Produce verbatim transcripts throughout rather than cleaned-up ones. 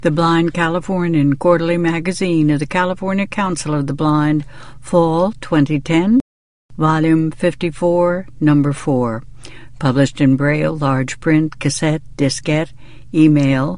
The Blind Californian Quarterly Magazine of the California Council of the Blind, Fall twenty ten, Volume fifty-four, Number four. Published in Braille, large print, cassette, diskette, email,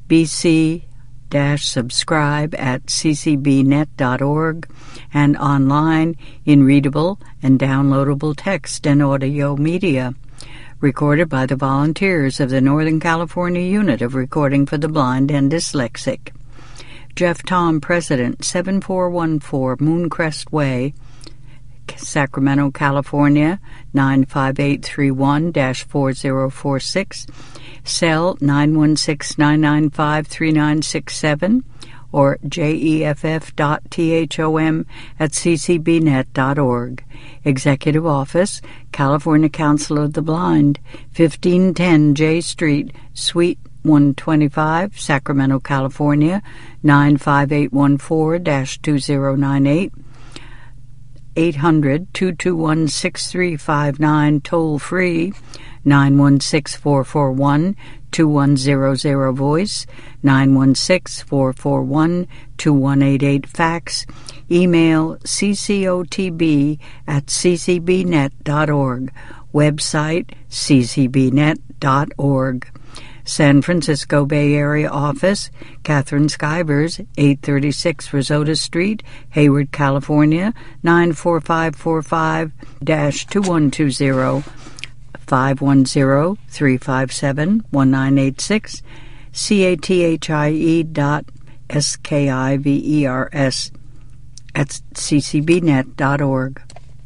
bc-subscribe at c c b net dot org, and online in readable and downloadable text and audio media. Recorded by the volunteers of the Northern California Unit of Recording for the Blind and Dyslexic. Jeff Tom, President, seven four one four Mooncrest Way, Sacramento, California, nine five eight three one dash four zero four six, cell nine one six nine nine five three nine six seven, or jeff dot tom at c c b net dot org. Executive Office, California Council of the Blind, fifteen ten J Street, Suite one twenty-five, Sacramento, California, nine five eight one four dash two zero nine eight, eight hundred, two two one, six three five nine, toll free, nine one six, four four one, two one zero zero voice, nine one six, four four one, two one eight eight fax, email ccotb at c c b net dot org, website c c b net dot org. San Francisco Bay Area Office, Catherine Skivers, eight thirty-six Rosota Street, Hayward, California, nine four five four five dash two one two zero, five one zero, three five seven, one nine eight six, C-A-T-H-I-E dot S-K-I-V-E-R-S at c c b net dot org.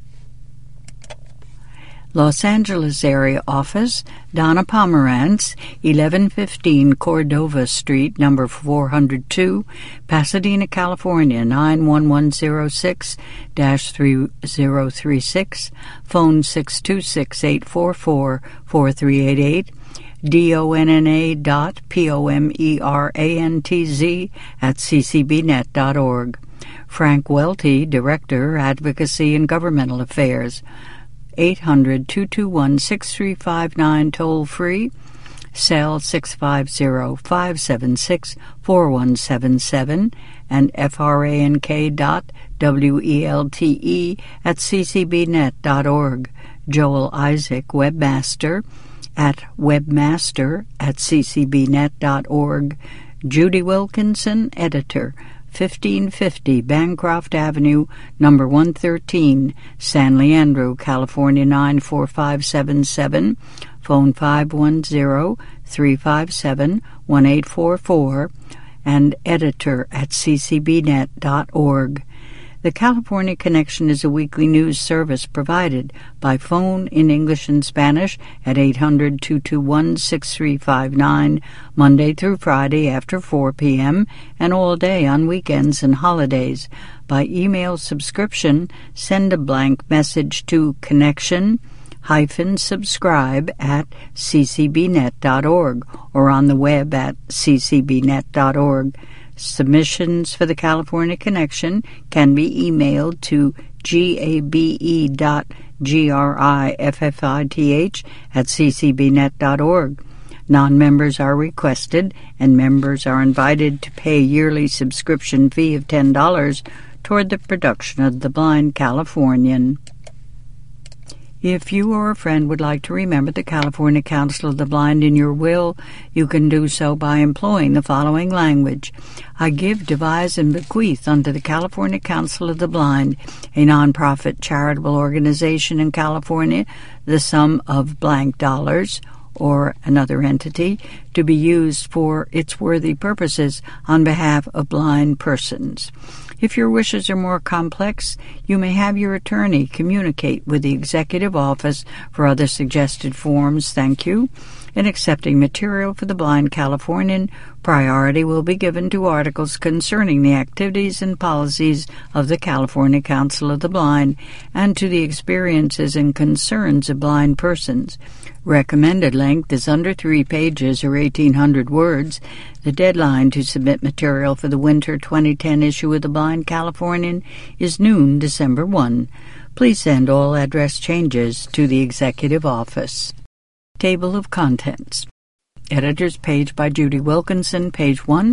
Los Angeles Area Office, Donna Pomerantz, eleven fifteen Cordova Street, number four hundred two, Pasadena, California, nine one one zero six dash three zero three six, phone six two six, eight four four, four three eight eight, donna dot p-o-m-e-r-a-n-t-z at c c b net dot org. Frank Welty, Director, Advocacy and Governmental Affairs, eight hundred, two two one, six three five nine, toll-free, cell six five zero, five seven six, four one seven seven, and frank dot welte at c c b net dot org. Joel Isaac, Webmaster, at webmaster at c c b net dot org. Judy Wilkinson, Editor, fifteen fifty Bancroft Avenue, number one thirteen, San Leandro, California, nine four five seven seven, phone five one zero, three five seven, one eight four four, and editor at c c b net dot org. The California Connection is a weekly news service provided by phone in English and Spanish at eight hundred, two two one, six three five nine, Monday through Friday after four p.m. and all day on weekends and holidays. By email subscription, send a blank message to connection hyphen subscribe at c c b net dot org or on the web at c c b net dot org. Submissions for the California Connection can be emailed to gabe dot griffith at c c b net dot org. Non-members are requested, and members are invited to pay a yearly subscription fee of ten dollars toward the production of The Blind Californian. If you or a friend would like to remember the California Council of the Blind in your will, you can do so by employing the following language. I give, devise, and bequeath unto the California Council of the Blind, a nonprofit charitable organization in California, the sum of blank dollars, or another entity, to be used for its worthy purposes on behalf of blind persons. If your wishes are more complex, you may have your attorney communicate with the Executive Office for other suggested forms. Thank you. In accepting material for the Blind Californian, priority will be given to articles concerning the activities and policies of the California Council of the Blind and to the experiences and concerns of blind persons. Recommended length is under three pages or eighteen hundred words. The deadline to submit material for the winter twenty ten issue of the Blind Californian is noon, December first. Please send all address changes to the Executive Office. Table of Contents. Editor's page by Judy Wilkinson, page one.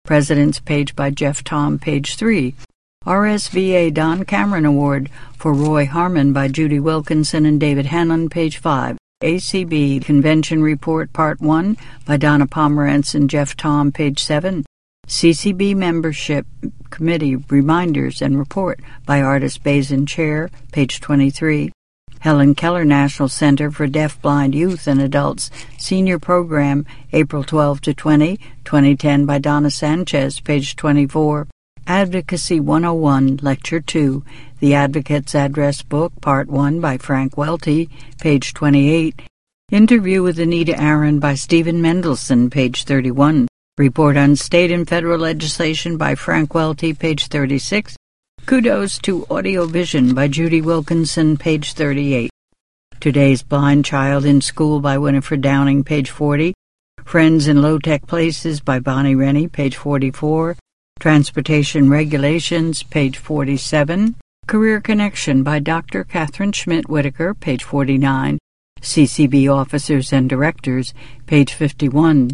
President's Page by Jeff Thom, page three. R S V A Don Cameron Award for Roy Harmon by Judy Wilkinson and David Hanlon, page five. A C B Convention Report Part one by Donna Pomerantz and Jeff Thom, page seven. C C B Membership Committee Reminders and Report by Artist Bazin Chair, page twenty-three. Helen Keller National Center for Deaf-Blind Youth and Adults Senior Program, April twelfth to twentieth, twenty ten by Donna Sanchez, page twenty-four. Advocacy one oh one, Lecture two, The Advocate's Address Book, Part one by Frank Welty, page twenty-eight. Interview with Anita Aaron by Stephen Mendelson, page thirty-one. Report on State and Federal Legislation by Frank Welty, page thirty-six. Kudos to Audio Vision by Judy Wilkinson, page thirty-eight. Today's Blind Child in School by Winifred Downing, page forty. Friends in Low-Tech Places by Bonnie Rennie, page forty-four. Transportation Regulations, page forty-seven. Career Connection by Doctor Catherine Schmidt Whitaker, page forty-nine. C C B Officers and Directors, page fifty-one.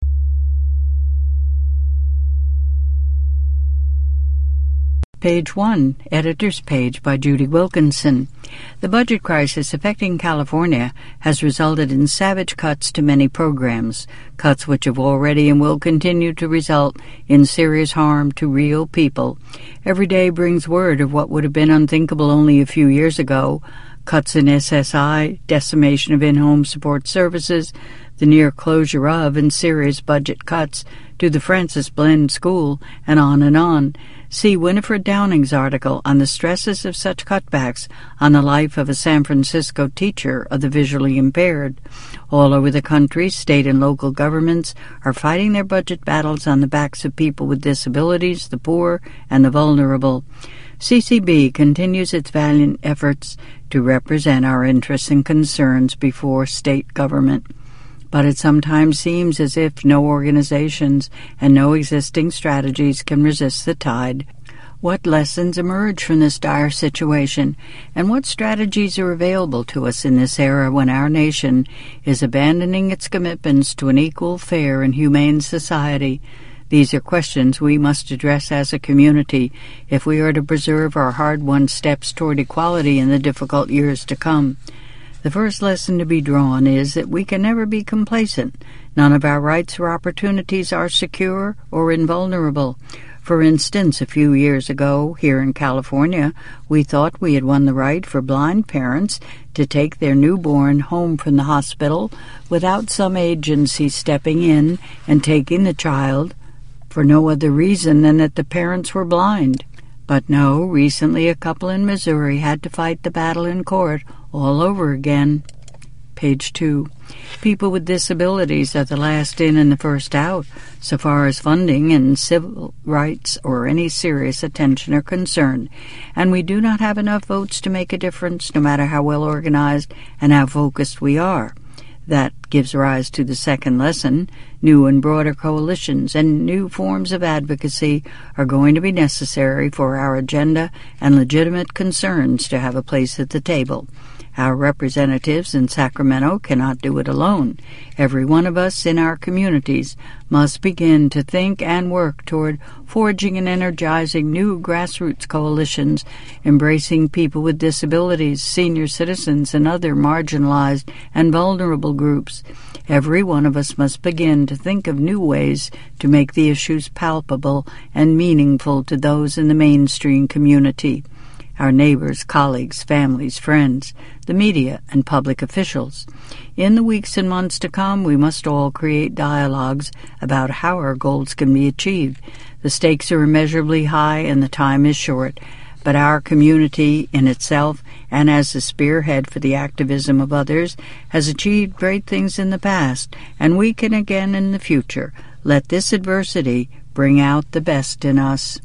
Page one, Editor's Page by Judy Wilkinson. The budget crisis affecting California has resulted in savage cuts to many programs, cuts which have already and will continue to result in serious harm to real people. Every day brings word of what would have been unthinkable only a few years ago: cuts in S S I, decimation of in-home support services, the near closure of and serious budget cuts to the Francis Blend School, and on and on. See Winifred Downing's article on the stresses of such cutbacks on the life of a San Francisco teacher of the visually impaired. All over the country, state and local governments are fighting their budget battles on the backs of people with disabilities, the poor, and the vulnerable. C C B continues its valiant efforts to represent our interests and concerns before state government. But it sometimes seems as if no organizations and no existing strategies can resist the tide. What lessons emerge from this dire situation, and what strategies are available to us in this era when our nation is abandoning its commitments to an equal, fair, and humane society? These are questions we must address as a community if we are to preserve our hard-won steps toward equality in the difficult years to come. The first lesson to be drawn is that we can never be complacent. None of our rights or opportunities are secure or invulnerable. For instance, a few years ago, here in California, we thought we had won the right for blind parents to take their newborn home from the hospital without some agency stepping in and taking the child for no other reason than that the parents were blind. But no, recently a couple in Missouri had to fight the battle in court all over again. Page two. People with disabilities are the last in and the first out, so far as funding and civil rights or any serious attention are concerned, and we do not have enough votes to make a difference, no matter how well organized and how focused we are. That gives rise to the second lesson. New and broader coalitions and new forms of advocacy are going to be necessary for our agenda and legitimate concerns to have a place at the table. Our representatives in Sacramento cannot do it alone. Every one of us in our communities must begin to think and work toward forging and energizing new grassroots coalitions, embracing people with disabilities, senior citizens, and other marginalized and vulnerable groups. Every one of us must begin to think of new ways to make the issues palpable and meaningful to those in the mainstream community. Our neighbors, colleagues, families, friends, the media, and public officials. In the weeks and months to come, we must all create dialogues about how our goals can be achieved. The stakes are immeasurably high and the time is short, but our community in itself, and as the spearhead for the activism of others, has achieved great things in the past, and we can again in the future. Let this adversity bring out the best in us.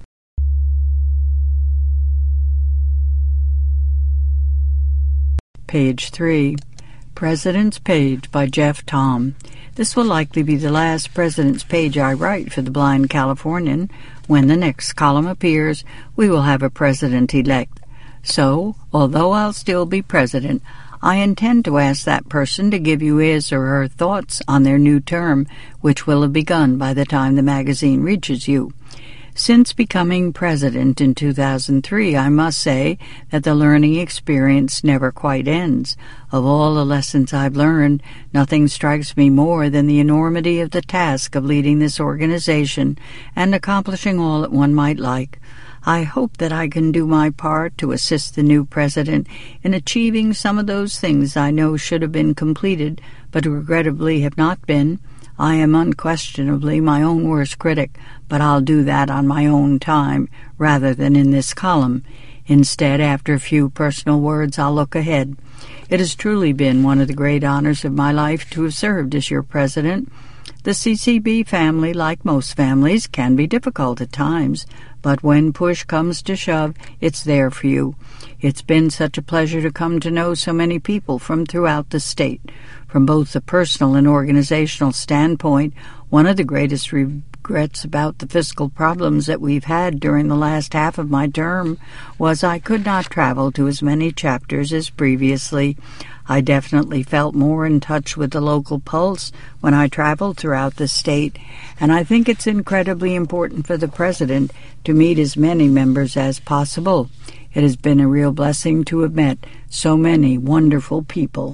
Page three. President's Page by Jeff Thom. This will likely be the last President's Page I write for the Blind Californian. When the next column appears, we will have a president-elect. So, although I'll still be president, I intend to ask that person to give you his or her thoughts on their new term, which will have begun by the time the magazine reaches you. Since becoming president in two thousand three, I must say that the learning experience never quite ends. Of all the lessons I've learned, nothing strikes me more than the enormity of the task of leading this organization and accomplishing all that one might like. I hope that I can do my part to assist the new president in achieving some of those things I know should have been completed, but regrettably have not been. I am unquestionably my own worst critic, but I'll do that on my own time rather than in this column. Instead, after a few personal words, I'll look ahead. It has truly been one of the great honors of my life to have served as your president. The C C B family, like most families, can be difficult at times, but when push comes to shove, it's there for you. It's been such a pleasure to come to know so many people from throughout the state. From both the personal and organizational standpoint, one of the greatest regrets about the fiscal problems that we've had during the last half of my term was I could not travel to as many chapters as previously. I definitely felt more in touch with the local pulse when I traveled throughout the state, and I think it's incredibly important for the president to meet as many members as possible. It has been a real blessing to have met so many wonderful people.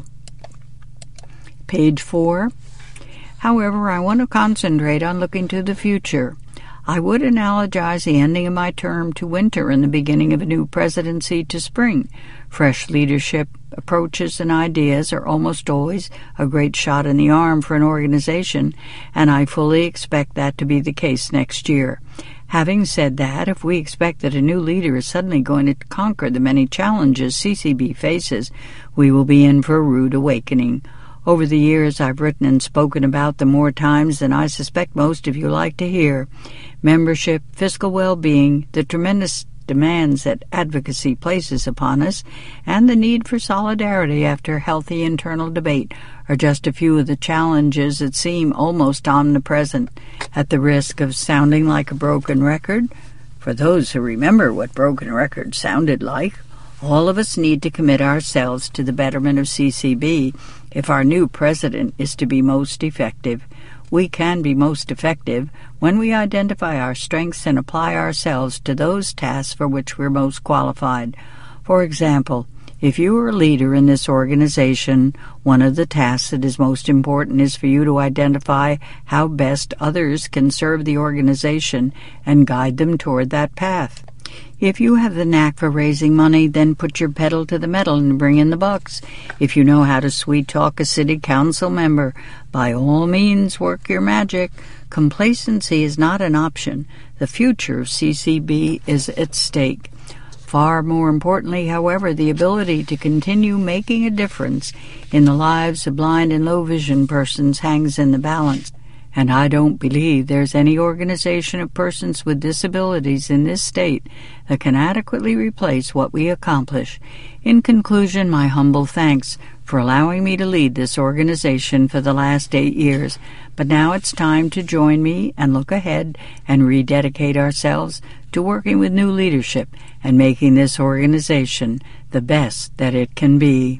Page four. However, I want to concentrate on looking to the future. I would analogize the ending of my term to winter and the beginning of a new presidency to spring. Fresh leadership, approaches, and ideas are almost always a great shot in the arm for an organization, and I fully expect that to be the case next year. Having said that, if we expect that a new leader is suddenly going to conquer the many challenges C C B faces, we will be in for a rude awakening. Over the years, I've written and spoken about them more times than I suspect most of you like to hear. Membership, fiscal well-being, the tremendous demands that advocacy places upon us, and the need for solidarity after healthy internal debate are just a few of the challenges that seem almost omnipresent. At the risk of sounding like a broken record, for those who remember what broken records sounded like, all of us need to commit ourselves to the betterment of C C B if our new president is to be most effective. We can be most effective when we identify our strengths and apply ourselves to those tasks for which we're most qualified. For example, if you are a leader in this organization, one of the tasks that is most important is for you to identify how best others can serve the organization and guide them toward that path. If you have the knack for raising money, then put your pedal to the metal and bring in the bucks. If you know how to sweet-talk a city council member, by all means work your magic. Complacency is not an option. The future of C C B is at stake. Far more importantly, however, the ability to continue making a difference in the lives of blind and low-vision persons hangs in the balance. And I don't believe there's any organization of persons with disabilities in this state that can adequately replace what we accomplish. In conclusion, my humble thanks for allowing me to lead this organization for the last eight years. But now it's time to join me and look ahead and rededicate ourselves to working with new leadership and making this organization the best that it can be.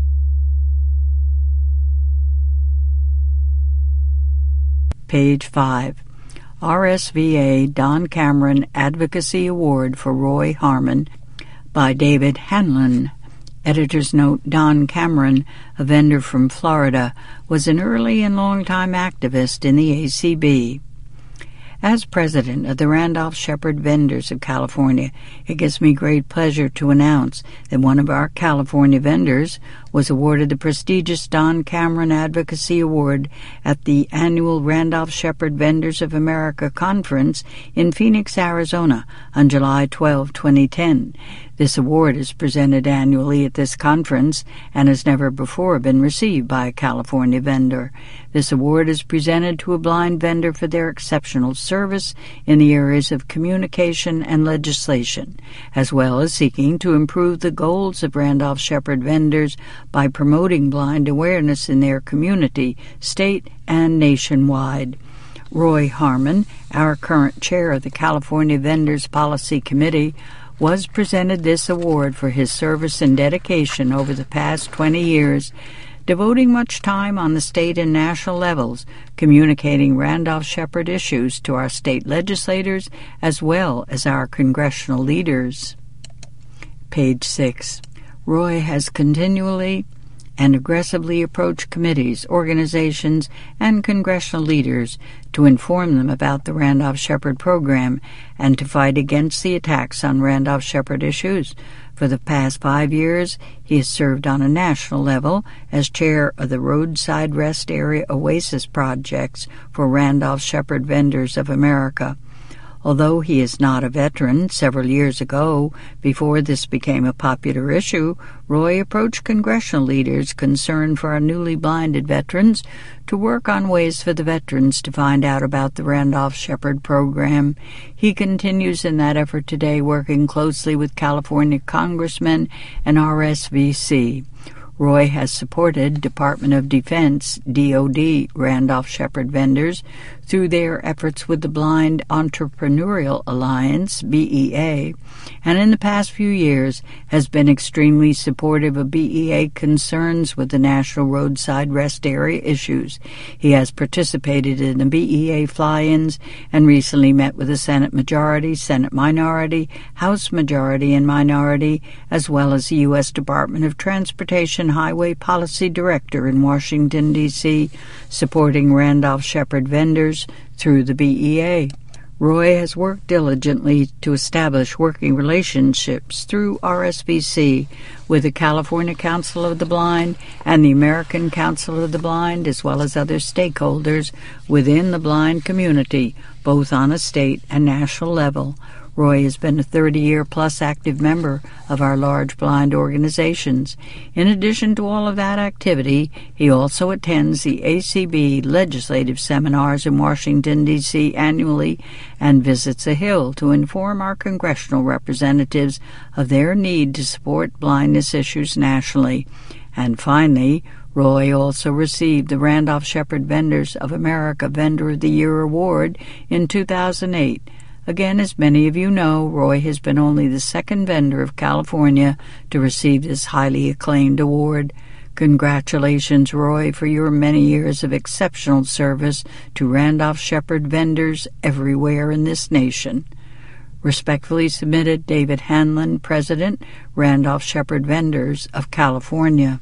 Page five. R S V A Don Cameron Advocacy Award for Roy Harmon by David Hanlon. Editor's note, Don Cameron, a vendor from Florida, was an early and long-time activist in the A C B. As president of the Randolph Shepherd Vendors of California, it gives me great pleasure to announce that one of our California vendors was awarded the prestigious Don Cameron Advocacy Award at the annual Randolph Shepherd Vendors of America Conference in Phoenix, Arizona on July twelfth, twenty ten. This award is presented annually at this conference and has never before been received by a California vendor. This award is presented to a blind vendor for their exceptional service in the areas of communication and legislation, as well as seeking to improve the goals of Randolph Shepherd vendors by promoting blind awareness in their community, state, and nationwide. Roy Harmon, our current chair of the California Vendors Policy Committee, was presented this award for his service and dedication over the past twenty years, devoting much time on the state and national levels, communicating Randolph-Sheppard issues to our state legislators as well as our congressional leaders. Page six. Roy has continually and aggressively approached committees, organizations, and congressional leaders to inform them about the Randolph-Sheppard program and to fight against the attacks on Randolph-Sheppard issues. For the past five years, he has served on a national level as chair of the Roadside Rest Area Oasis Projects for Randolph-Sheppard Vendors of America. Although he is not a veteran, several years ago, before this became a popular issue, Roy approached congressional leaders concerned for our newly blinded veterans to work on ways for the veterans to find out about the Randolph-Sheppard program. He continues in that effort today, working closely with California congressmen and R S V C. Roy has supported Department of Defense, D O D, Randolph-Sheppard vendors through their efforts with the Blind Entrepreneurial Alliance, B E A, and in the past few years has been extremely supportive of B E A concerns with the National Roadside Rest Area issues. He has participated in the B E A fly-ins and recently met with the Senate Majority, Senate Minority, House Majority and Minority, as well as the U S Department of Transportation Highway Policy Director in Washington, D C, supporting Randolph-Sheppard vendors through the B E A. Roy has worked diligently to establish working relationships through R S V C with the California Council of the Blind and the American Council of the Blind, as well as other stakeholders within the blind community, both on a state and national level. Roy has been a thirty-year-plus active member of our large blind organizations. In addition to all of that activity, he also attends the A C B legislative seminars in Washington, D C annually and visits the Hill to inform our congressional representatives of their need to support blindness issues nationally. And finally, Roy also received the Randolph-Sheppard Vendors of America Vendor of the Year Award in two thousand eight. Again, as many of you know, Roy has been only the second vendor of California to receive this highly acclaimed award. Congratulations, Roy, for your many years of exceptional service to Randolph-Sheppard vendors everywhere in this nation. Respectfully submitted, David Hanlon, President, Randolph-Sheppard Vendors of California.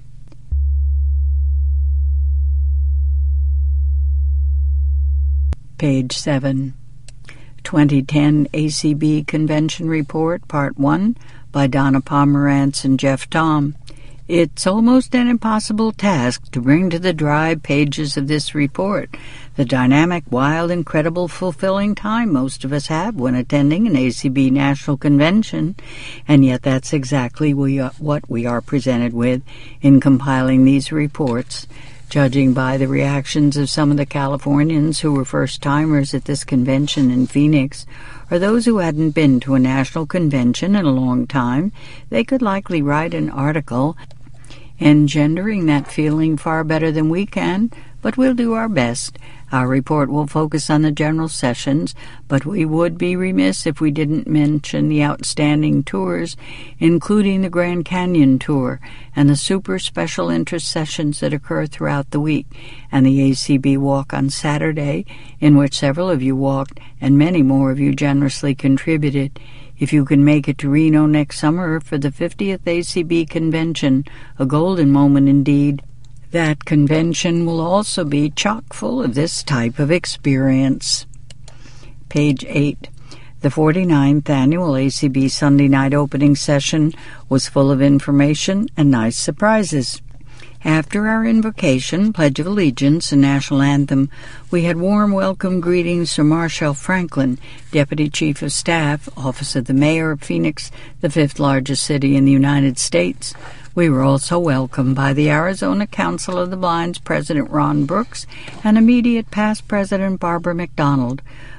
Page seven. twenty ten A C B Convention Report, Part one, by Donna Pomerantz and Jeff Tom. It's almost an impossible task to bring to the dry pages of this report the dynamic, wild, incredible, fulfilling time most of us have when attending an A C B National Convention, and yet that's exactly we are, what we are presented with in compiling these reports. Judging by the reactions of some of the Californians who were first-timers at this convention in Phoenix, or those who hadn't been to a national convention in a long time, they could likely write an article engendering that feeling far better than we can, but we'll do our best. Our report will focus on the general sessions, but we would be remiss if we didn't mention the outstanding tours, including the Grand Canyon Tour and the super special interest sessions that occur throughout the week, and the A C B Walk on Saturday, in which several of you walked and many more of you generously contributed. If you can make it to Reno next summer for the fiftieth A C B Convention, a golden moment indeed, that convention will also be chock full of this type of experience. Page eight. The forty-ninth Annual A C B Sunday night opening session was full of information and nice surprises. After our invocation, Pledge of Allegiance, and National Anthem, we had warm welcome greetings from Marshall Franklin, Deputy Chief of Staff, Office of the Mayor of Phoenix, the fifth largest city in the United States. We were also welcomed by the Arizona Council of the Blind's President Ron Brooks and immediate past President Barbara McDonald.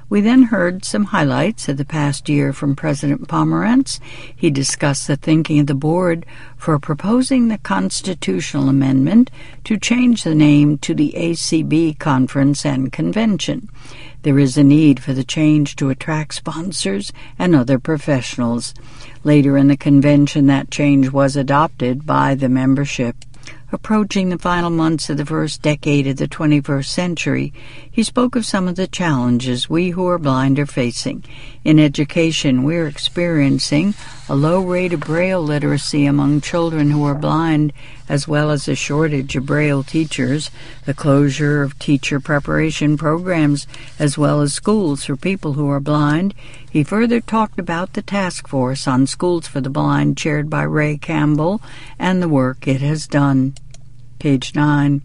We then heard some highlights of the past year from President Pomerantz. He discussed the thinking of the board for proposing the constitutional amendment to change the name to the A C B Conference and Convention. There is a need for the change to attract sponsors and other professionals. Later in the convention, that change was adopted by the membership. Approaching the final months of the first decade of the twenty-first century, he spoke of some of the challenges we who are blind are facing. In education, we're experiencing a low rate of Braille literacy among children who are blind, as well as a shortage of Braille teachers, the closure of teacher preparation programs, as well as schools for people who are blind. He further talked about the task force on schools for the blind chaired by Ray Campbell and the work it has done. Page nine.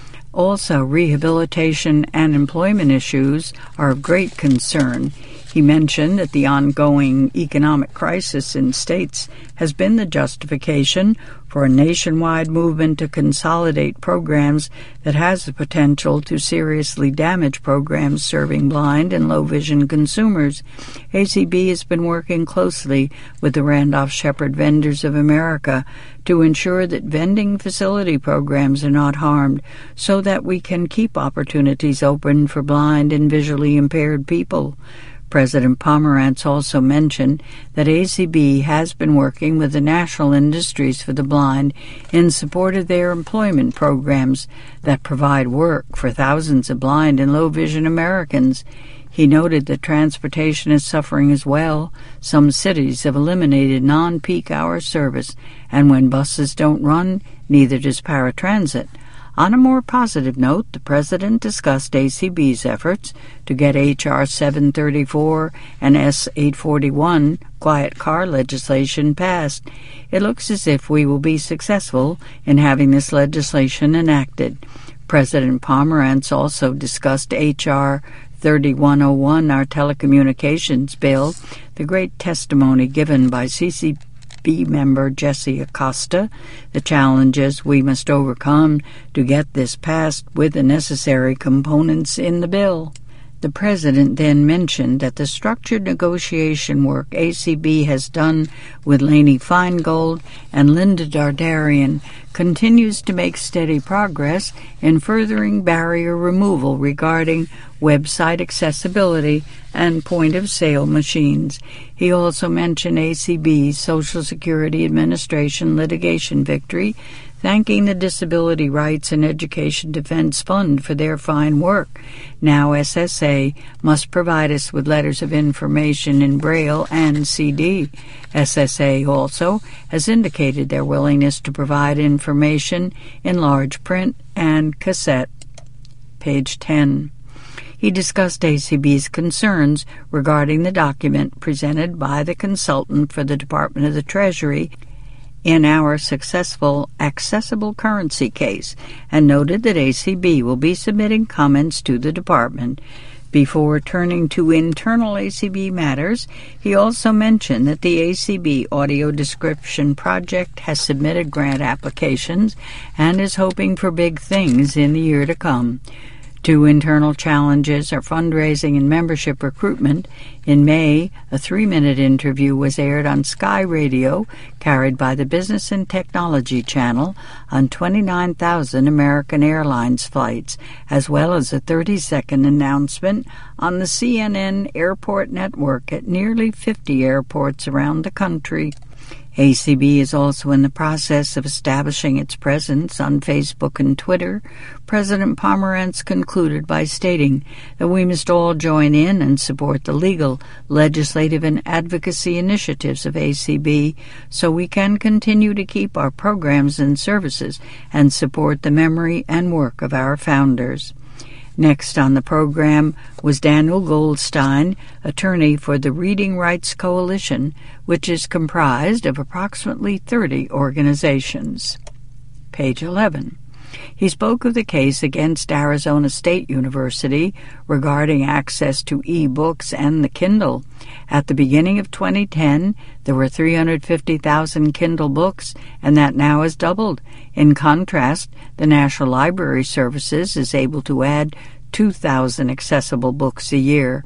Also, rehabilitation and employment issues are of great concern. He mentioned that the ongoing economic crisis in states has been the justification for a nationwide movement to consolidate programs that has the potential to seriously damage programs serving blind and low-vision consumers. A C B has been working closely with the Randolph-Sheppard Vendors of America to ensure that vending facility programs are not harmed so that we can keep opportunities open for blind and visually impaired people. President Pomerantz also mentioned that A C B has been working with the National Industries for the Blind in support of their employment programs that provide work for thousands of blind and low-vision Americans. He noted that transportation is suffering as well. Some cities have eliminated non-peak hour service, and when buses don't run, neither does paratransit. On a more positive note, the President discussed A C B's efforts to get H R seven thirty-four and S eight forty-one quiet car legislation passed. It looks as if we will be successful in having this legislation enacted. President Pomerantz also discussed H R thirty-one oh one, our telecommunications bill, the great testimony given by C C B member Jesse Acosta, the challenges we must overcome to get this passed with the necessary components in the bill. The President then mentioned that the structured negotiation work A C B has done with Lainey Feingold and Linda Dardarian continues to make steady progress in furthering barrier removal regarding website accessibility and point-of-sale machines. He also mentioned A C B's Social Security Administration litigation victory, thanking the Disability Rights and Education Defense Fund for their fine work. Now S S A must provide us with letters of information in Braille and C D. S S A also has indicated their willingness to provide information in large print and cassette. Page ten. He discussed A C B's concerns regarding the document presented by the consultant for the Department of the Treasury in our successful accessible currency case, and noted that A C B will be submitting comments to the department. Before turning to internal A C B matters, he also mentioned that the A C B Audio Description Project has submitted grant applications and is hoping for big things in the year to come. Two internal challenges are fundraising and membership recruitment. In May, a three-minute interview was aired on Sky Radio, carried by the Business and Technology Channel, on twenty-nine thousand American Airlines flights, as well as a thirty-second announcement on the C N N Airport Network at nearly fifty airports around the country. A C B is also in the process of establishing its presence on Facebook and Twitter. President Pomerantz concluded by stating that we must all join in and support the legal, legislative, and advocacy initiatives of A C B so we can continue to keep our programs and services and support the memory and work of our founders. Next on the program was Daniel Goldstein, attorney for the Reading Rights Coalition, which is comprised of approximately thirty organizations. Page eleven. He spoke of the case against Arizona State University regarding access to e-books and the Kindle. At the beginning of twenty ten, there were three hundred fifty thousand Kindle books, and that now has doubled. In contrast, the National Library Services is able to add two thousand accessible books a year.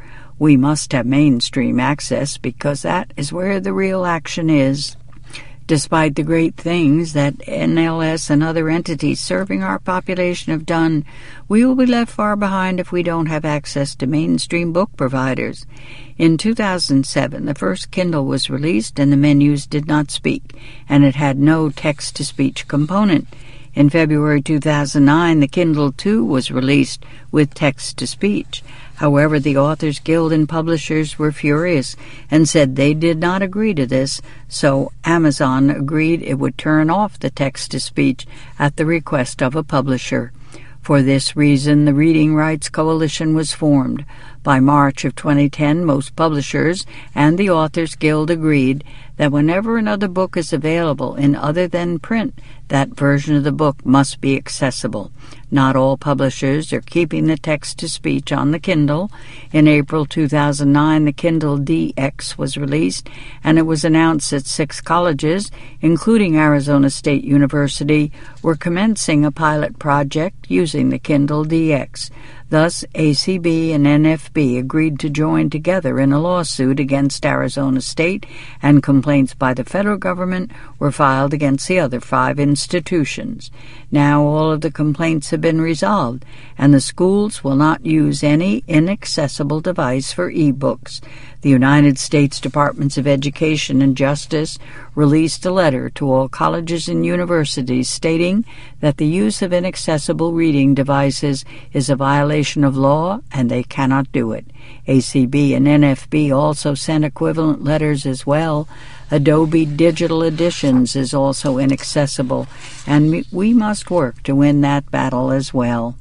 We must have mainstream access because that is where the real action is. Despite the great things that N L S and other entities serving our population have done, we will be left far behind if we don't have access to mainstream book providers. In two thousand seven, the first Kindle was released and the menus did not speak, and it had no text-to-speech component. In February two thousand nine, the Kindle two was released with text-to-speech. However, the Authors Guild and publishers were furious and said they did not agree to this, so Amazon agreed it would turn off the text-to-speech at the request of a publisher. For this reason, the Reading Rights Coalition was formed. By March of twenty ten, most publishers and the Authors Guild agreed that whenever another book is available in other than print, that version of the book must be accessible. Not all publishers are keeping the text-to-speech on the Kindle. In April two thousand nine, the Kindle D X was released, and it was announced that six colleges, including Arizona State University, were commencing a pilot project using the Kindle D X. Thus, A C B and N F B agreed to join together in a lawsuit against Arizona State, and complaints by the federal government were filed against the other five institutions. Now all of the complaints have been resolved, and the schools will not use any inaccessible device for e-books. The United States Departments of Education and Justice released a letter to all colleges and universities stating that the use of inaccessible reading devices is a violation of law and they cannot do it. A C B and N F B also sent equivalent letters as well. Adobe Digital Editions is also inaccessible, and we must work to win that battle as well.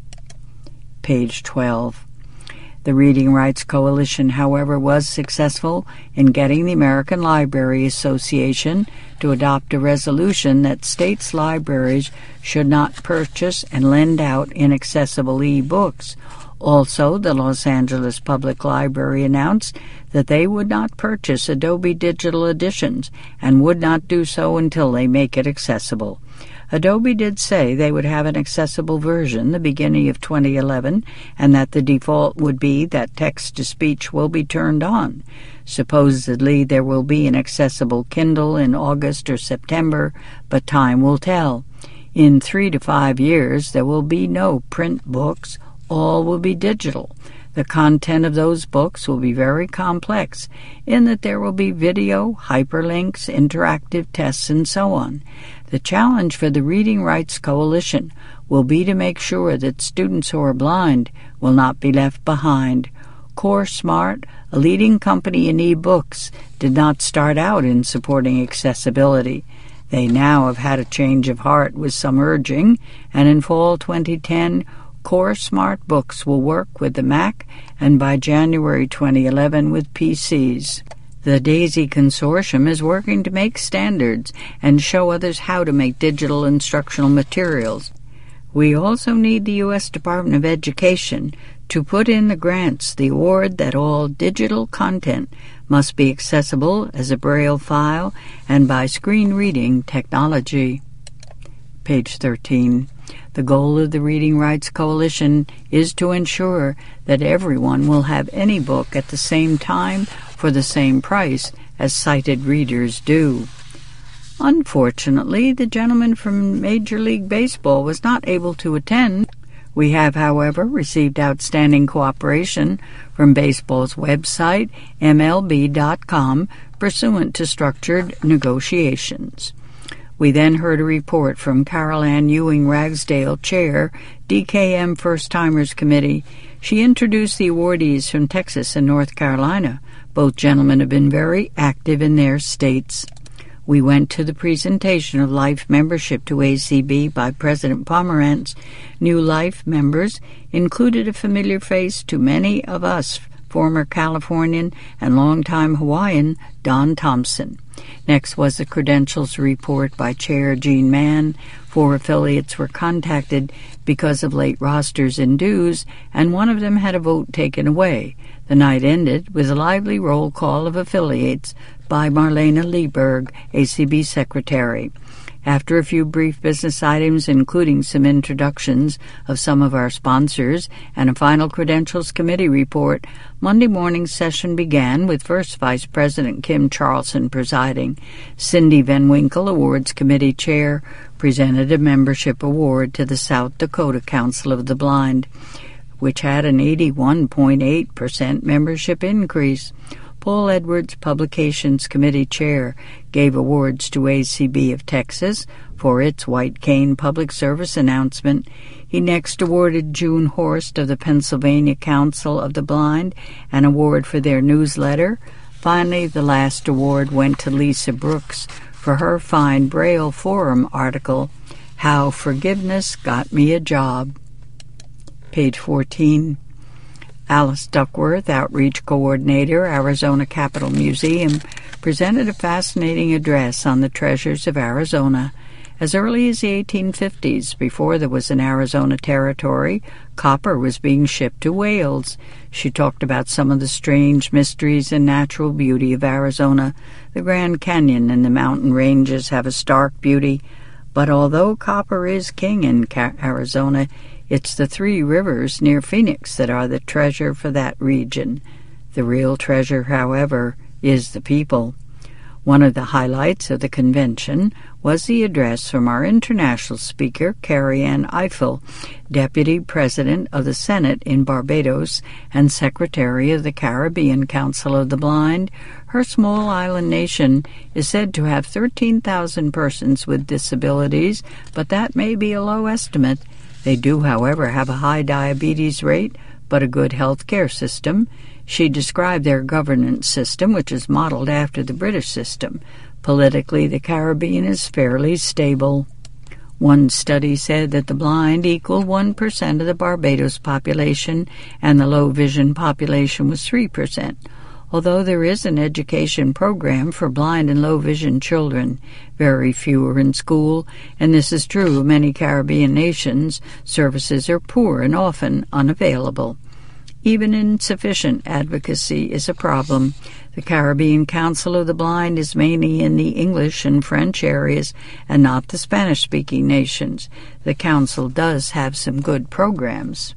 Page twelve. The Reading Rights Coalition, however, was successful in getting the American Library Association to adopt a resolution that states libraries should not purchase and lend out inaccessible e-books. Also, the Los Angeles Public Library announced that they would not purchase Adobe Digital Editions and would not do so until they make it accessible. Adobe did say they would have an accessible version the beginning of twenty eleven, and that the default would be that text-to-speech will be turned on. Supposedly there will be an accessible Kindle in August or September, but time will tell. In three to five years there will be no print books. All will be digital. The content of those books will be very complex in that there will be video, hyperlinks, interactive tests, and so on. The challenge for the Reading Rights Coalition will be to make sure that students who are blind will not be left behind. CoreSmart, a leading company in e-books, did not start out in supporting accessibility. They now have had a change of heart with some urging, and in fall twenty ten, CoreSmart Books will work with the Mac, and by January twenty eleven with P Cs. The DAISY Consortium is working to make standards and show others how to make digital instructional materials. We also need the U S Department of Education to put in the grants the award that all digital content must be accessible as a Braille file and by screen reading technology. Page thirteen. The goal of the Reading Rights Coalition is to ensure that everyone will have any book at the same time for the same price as sighted readers do. Unfortunately, the gentleman from Major League Baseball was not able to attend. We have, however, received outstanding cooperation from baseball's website, M L B dot com, pursuant to structured negotiations. We then heard a report from Carol Ann Ewing Ragsdale, Chair, D K M First Timers Committee. She introduced the awardees from Texas and North Carolina. Both gentlemen have been very active in their states. We went to the presentation of Life membership to A C B by President Pomerantz. New Life members included a familiar face to many of us, former Californian and longtime Hawaiian Don Thompson. Next was the credentials report by Chair Gene Mann. Four affiliates were contacted because of late rosters and dues, and one of them had a vote taken away. The night ended with a lively roll call of affiliates by Marlena Lieberg, A C B Secretary. After a few brief business items, including some introductions of some of our sponsors and a final Credentials Committee report, Monday morning's session began with First Vice President Kim Charlson presiding. Cindy Van Winkle, Awards Committee Chair, presented a membership award to the South Dakota Council of the Blind, which had an eighty-one point eight percent membership increase. Paul Edwards, Publications Committee Chair, gave awards to A C B of Texas for its White Cane public service announcement. He next awarded June Horst of the Pennsylvania Council of the Blind an award for their newsletter. Finally, the last award went to Lisa Brooks for her fine Braille Forum article, How Forgiveness Got Me a Job. Page fourteen. Alice Duckworth, Outreach Coordinator, Arizona Capitol Museum, presented a fascinating address on the treasures of Arizona. As early as the eighteen fifties, before there was an Arizona Territory, copper was being shipped to Wales. She talked about some of the strange mysteries and natural beauty of Arizona. The Grand Canyon and the mountain ranges have a stark beauty, but although copper is king in Arizona, it's the three rivers near Phoenix that are the treasure for that region. The real treasure, however, is the people. One of the highlights of the convention was the address from our international speaker, Carrie Ann Eiffel, Deputy President of the Senate in Barbados and Secretary of the Caribbean Council of the Blind. Her small island nation is said to have thirteen thousand persons with disabilities, but that may be a low estimate. They do, however, have a high diabetes rate, but a good health care system. She described their governance system, which is modeled after the British system. Politically, the Caribbean is fairly stable. One study said that the blind equal one percent of the Barbados population, and the low vision population was three percent. Although there is an education program for blind and low-vision children, very few are in school, and this is true of many Caribbean nations. Services are poor and often unavailable. Even insufficient advocacy is a problem. The Caribbean Council of the Blind is mainly in the English and French areas and not the Spanish-speaking nations. The Council does have some good programs.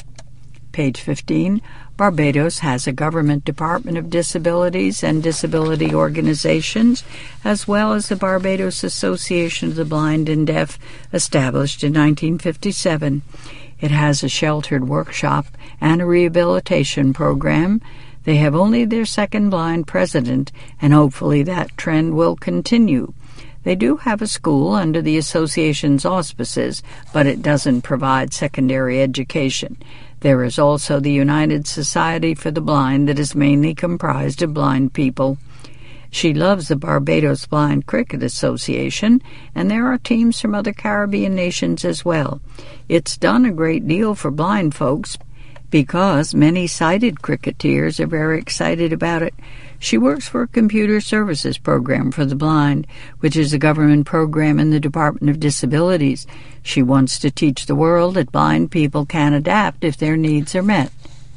Page fifteen. Barbados has a government Department of Disabilities and Disability Organizations, as well as the Barbados Association of the Blind and Deaf, established in nineteen fifty-seven. It has a sheltered workshop and a rehabilitation program. They have only their second blind president, and hopefully that trend will continue. They do have a school under the association's auspices, but it doesn't provide secondary education. There is also the United Society for the Blind that is mainly comprised of blind people. She loves the Barbados Blind Cricket Association, and there are teams from other Caribbean nations as well. It's done a great deal for blind folks because many sighted cricketers are very excited about it. She works for a computer services program for the blind, which is a government program in the Department of Disabilities. She wants to teach the world that blind people can adapt if their needs are met.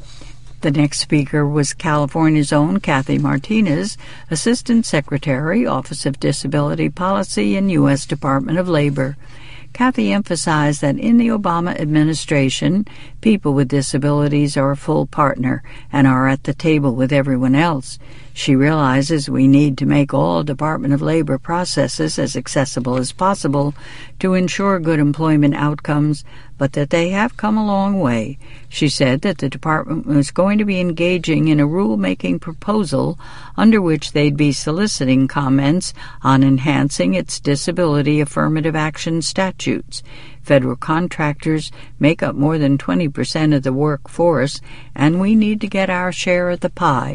The next speaker was California's own Kathy Martinez, Assistant Secretary, Office of Disability Policy in U S Department of Labor. Kathy emphasized that in the Obama administration, people with disabilities are a full partner and are at the table with everyone else. She realizes we need to make all Department of Labor processes as accessible as possible to ensure good employment outcomes, but that they have come a long way. She said that the department was going to be engaging in a rule-making proposal under which they'd be soliciting comments on enhancing its disability affirmative action statutes. Federal contractors make up more than twenty percent of the workforce, and we need to get our share of the pie.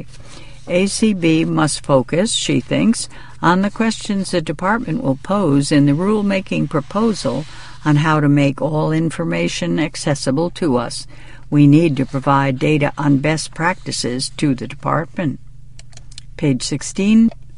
A C B must focus, she thinks, on the questions the department will pose in the rulemaking proposal on how to make all information accessible to us. We need to provide data on best practices to the department. Page sixteen.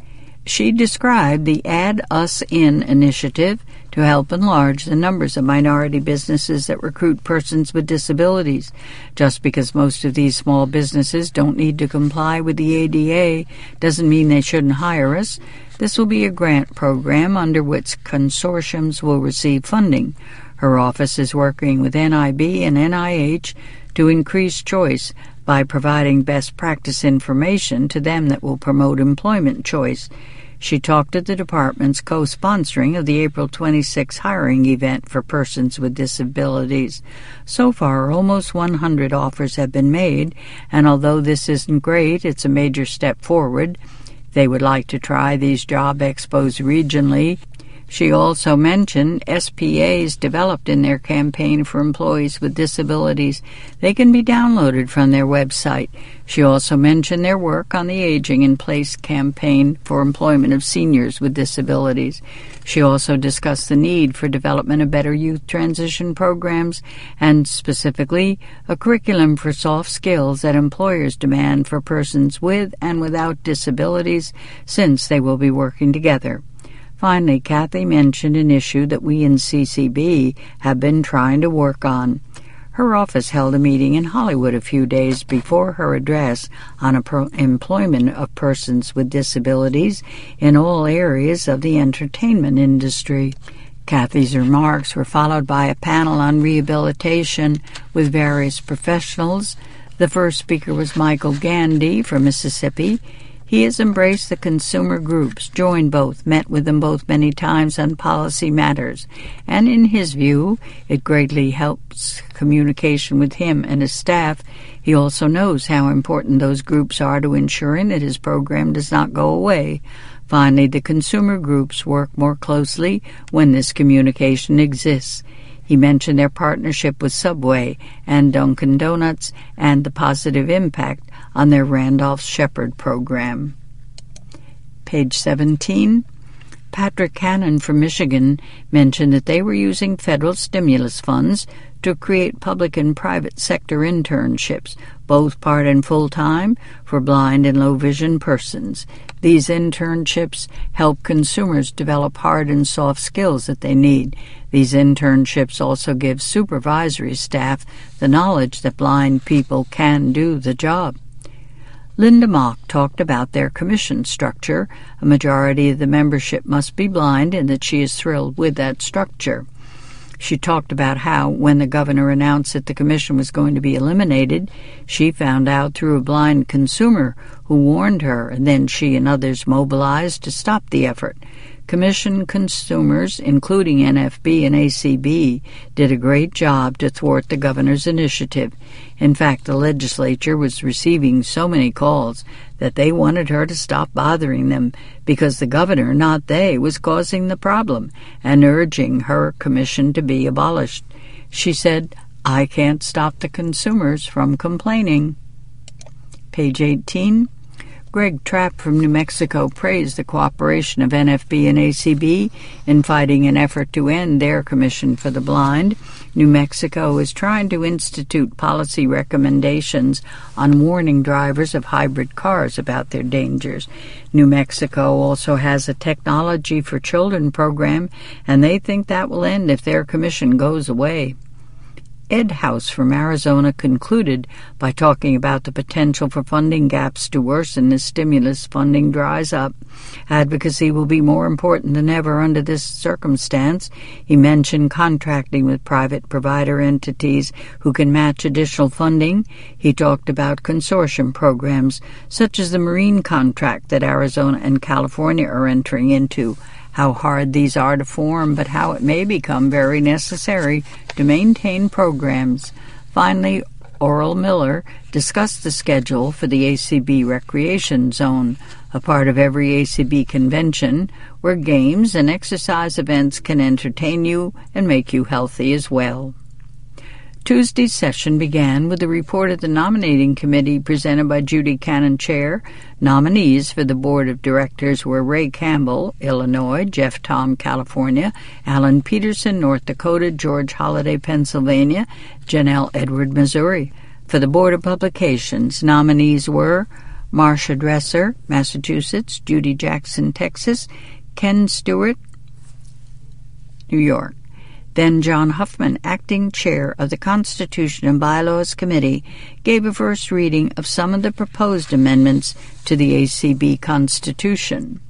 She described the Add Us In initiative to help enlarge the numbers of minority businesses that recruit persons with disabilities. Just because most of these small businesses don't need to comply with the A D A doesn't mean they shouldn't hire us. This will be a grant program under which consortiums will receive funding. Her office is working with N I B and N I H to increase choice by providing best practice information to them that will promote employment choice. She talked at the department's co-sponsoring of the April twenty-sixth hiring event for persons with disabilities. So far, almost one hundred offers have been made, and although this isn't great, it's a major step forward. They would like to try these job expos regionally. She also mentioned S P As developed in their campaign for employees with disabilities. They can be downloaded from their website. She also mentioned their work on the Aging in Place campaign for employment of seniors with disabilities. She also discussed the need for development of better youth transition programs and, specifically, a curriculum for soft skills that employers demand for persons with and without disabilities, since they will be working together. Finally, Kathy mentioned an issue that we in C C B have been trying to work on. Her office held a meeting in Hollywood a few days before her address on a pro- employment of persons with disabilities in all areas of the entertainment industry. Kathy's remarks were followed by a panel on rehabilitation with various professionals. The first speaker was Michael Gandy from Mississippi. He has embraced the consumer groups, joined both, met with them both many times on policy matters, and in his view, it greatly helps communication with him and his staff. He also knows how important those groups are to ensuring that his program does not go away. Finally, the consumer groups work more closely when this communication exists. He mentioned their partnership with Subway and Dunkin' Donuts and the positive impact on their Randolph-Shepherd program. Page seventeen. Patrick Cannon from Michigan mentioned that they were using federal stimulus funds to create public and private sector internships, both part and full-time, for blind and low-vision persons. These internships help consumers develop hard and soft skills that they need. These internships also give supervisory staff the knowledge that blind people can do the job. Linda Mock talked about their commission structure. A majority of the membership must be blind, and that she is thrilled with that structure. She talked about how, when the governor announced that the commission was going to be eliminated, she found out through a blind consumer who warned her, and then she and others mobilized to stop the effort. Commission consumers, including N F B and A C B, did a great job to thwart the governor's initiative. In fact, the legislature was receiving so many calls that they wanted her to stop bothering them because the governor, not they, was causing the problem and urging her commission to be abolished. She said, "I can't stop the consumers from complaining." Page eighteen. Greg Trapp from New Mexico praised the cooperation of N F B and A C B in fighting an effort to end their Commission for the Blind. New Mexico is trying to institute policy recommendations on warning drivers of hybrid cars about their dangers. New Mexico also has a Technology for Children program, and they think that will end if their commission goes away. Ed House from Arizona concluded by talking about the potential for funding gaps to worsen as stimulus funding dries up. Advocacy will be more important than ever under this circumstance. He mentioned contracting with private provider entities who can match additional funding. He talked about consortium programs, such as the Marine contract that Arizona and California are entering into. How hard these are to form, but how it may become very necessary to maintain programs. Finally, Oral Miller discussed the schedule for the A C B Recreation Zone, a part of every A C B convention where games and exercise events can entertain you and make you healthy as well. Tuesday's session began with a report of the nominating committee presented by Judy Cannon Chair. Nominees for the board of directors were Ray Campbell, Illinois; Jeff Tom, California; Alan Peterson, North Dakota; George Holliday, Pennsylvania; Janelle Edward, Missouri. For the board of publications, nominees were Marcia Dresser, Massachusetts, Judy Jackson, Texas, Ken Stewart, New York. Then John Huffman, acting chair of the Constitution and Bylaws Committee, gave a first reading of some of the proposed amendments to the A C B Constitution.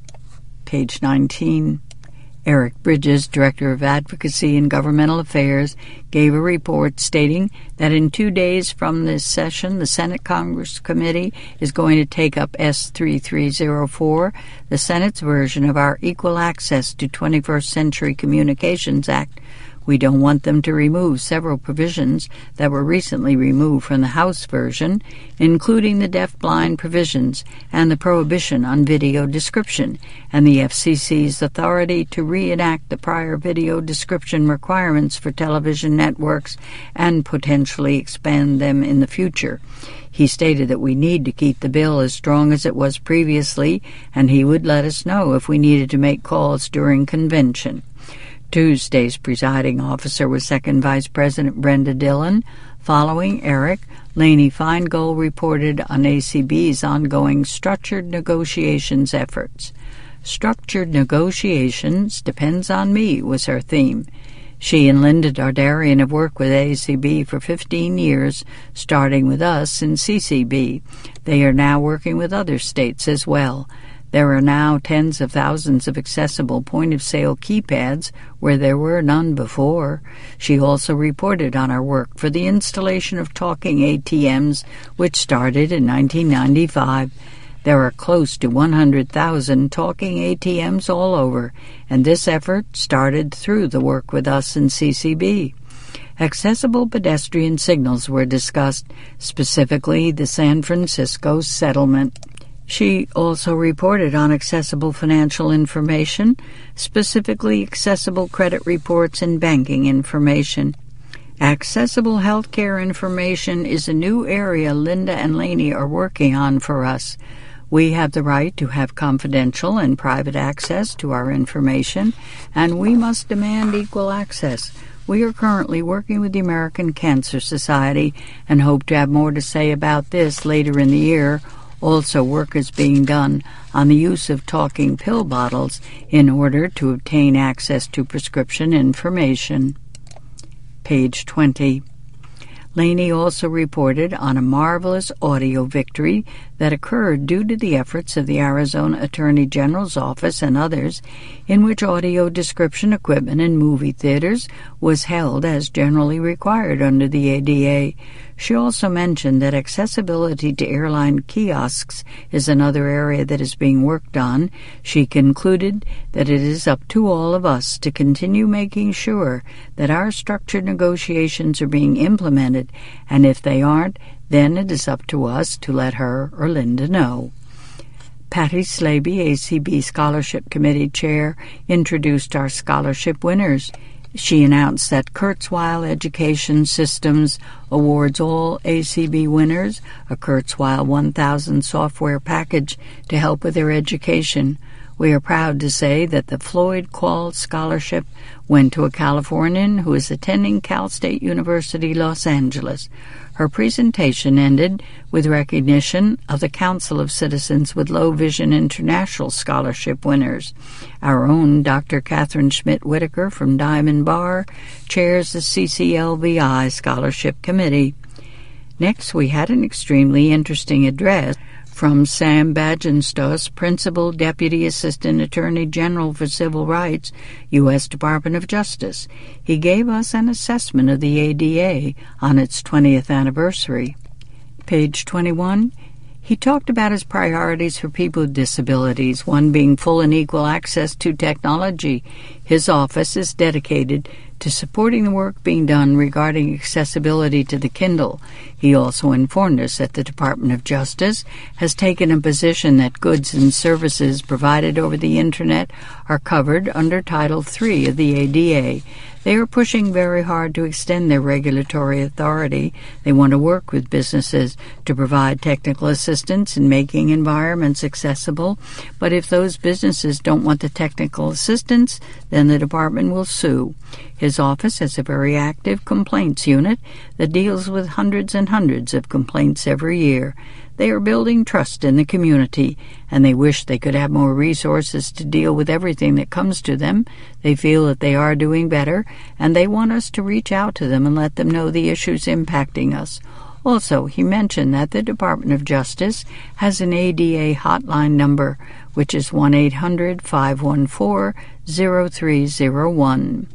Page nineteen. Eric Bridges, Director of Advocacy and Governmental Affairs, gave a report stating that in two days from this session, the Senate Congress Committee is going to take up S thirty-three oh four, the Senate's version of our Equal Access to twenty-first Century Communications Act. We don't want them to remove several provisions that were recently removed from the House version, including the deaf-blind provisions and the prohibition on video description, and the F C C's authority to reenact the prior video description requirements for television networks and potentially expand them in the future. He stated that we need to keep the bill as strong as it was previously, and he would let us know if we needed to make calls during convention. Tuesday's presiding officer was Second Vice President Brenda Dillon. Following Eric, Lainey Feingold reported on A C B's ongoing structured negotiations efforts. Structured negotiations depends on me was her theme. She and Linda Dardarian have worked with A C B for fifteen years, starting with us in C C B. They are now working with other states as well. There are now tens of thousands of accessible point-of-sale keypads where there were none before. She also reported on our work for the installation of talking A T Ms, which started in nineteen ninety-five. There are close to one hundred thousand talking A T Ms all over, and this effort started through the work with us in C C B. Accessible pedestrian signals were discussed, specifically the San Francisco settlement. She also reported on accessible financial information, specifically accessible credit reports and banking information. Accessible healthcare information is a new area Linda and Lainey are working on for us. We have the right to have confidential and private access to our information, and we must demand equal access. We are currently working with the American Cancer Society and hope to have more to say about this later in the year. Also, work is being done on the use of talking pill bottles in order to obtain access to prescription information. Page twenty. Lainey also reported on a marvelous audio victory that occurred due to the efforts of the Arizona Attorney General's office and others, in which audio description equipment in movie theaters was held as generally required under the A D A. She also mentioned that accessibility to airline kiosks is another area that is being worked on. She concluded that it is up to all of us to continue making sure that our structured negotiations are being implemented, and if they aren't, then it is up to us to let her or Linda know. Patty Slaby, A C B Scholarship Committee Chair, introduced our scholarship winners. She announced that Kurzweil Education Systems awards all A C B winners a Kurzweil one thousand software package to help with their education. We are proud to say that the Floyd Quall Scholarship went to a Californian who is attending Cal State University, Los Angeles. Her presentation ended with recognition of the Council of Citizens with Low Vision International Scholarship winners. Our own Doctor Catherine Schmidt-Whitaker from Diamond Bar chairs the C C L V I Scholarship Committee. Next, we had an extremely interesting address from Sam Bajenstos, Principal Deputy Assistant Attorney General for Civil Rights, U S Department of Justice. He gave us an assessment of the A D A on its twentieth anniversary. Page twenty-one. He talked about his priorities for people with disabilities, one being full and equal access to technology. His office is dedicated to supporting the work being done regarding accessibility to the Kindle. He also informed us that the Department of Justice has taken a position that goods and services provided over the Internet are covered under Title three of the A D A. They are pushing very hard to extend their regulatory authority. They want to work with businesses to provide technical assistance in making environments accessible. But if those businesses don't want the technical assistance, then the department will sue. His office has a very active complaints unit that deals with hundreds and hundreds of complaints every year. They are building trust in the community, and they wish they could have more resources to deal with everything that comes to them. They feel that they are doing better, and they want us to reach out to them and let them know the issues impacting us. Also, he mentioned that the Department of Justice has an A D A hotline number, which is one eight hundred, five one four, zero three zero one.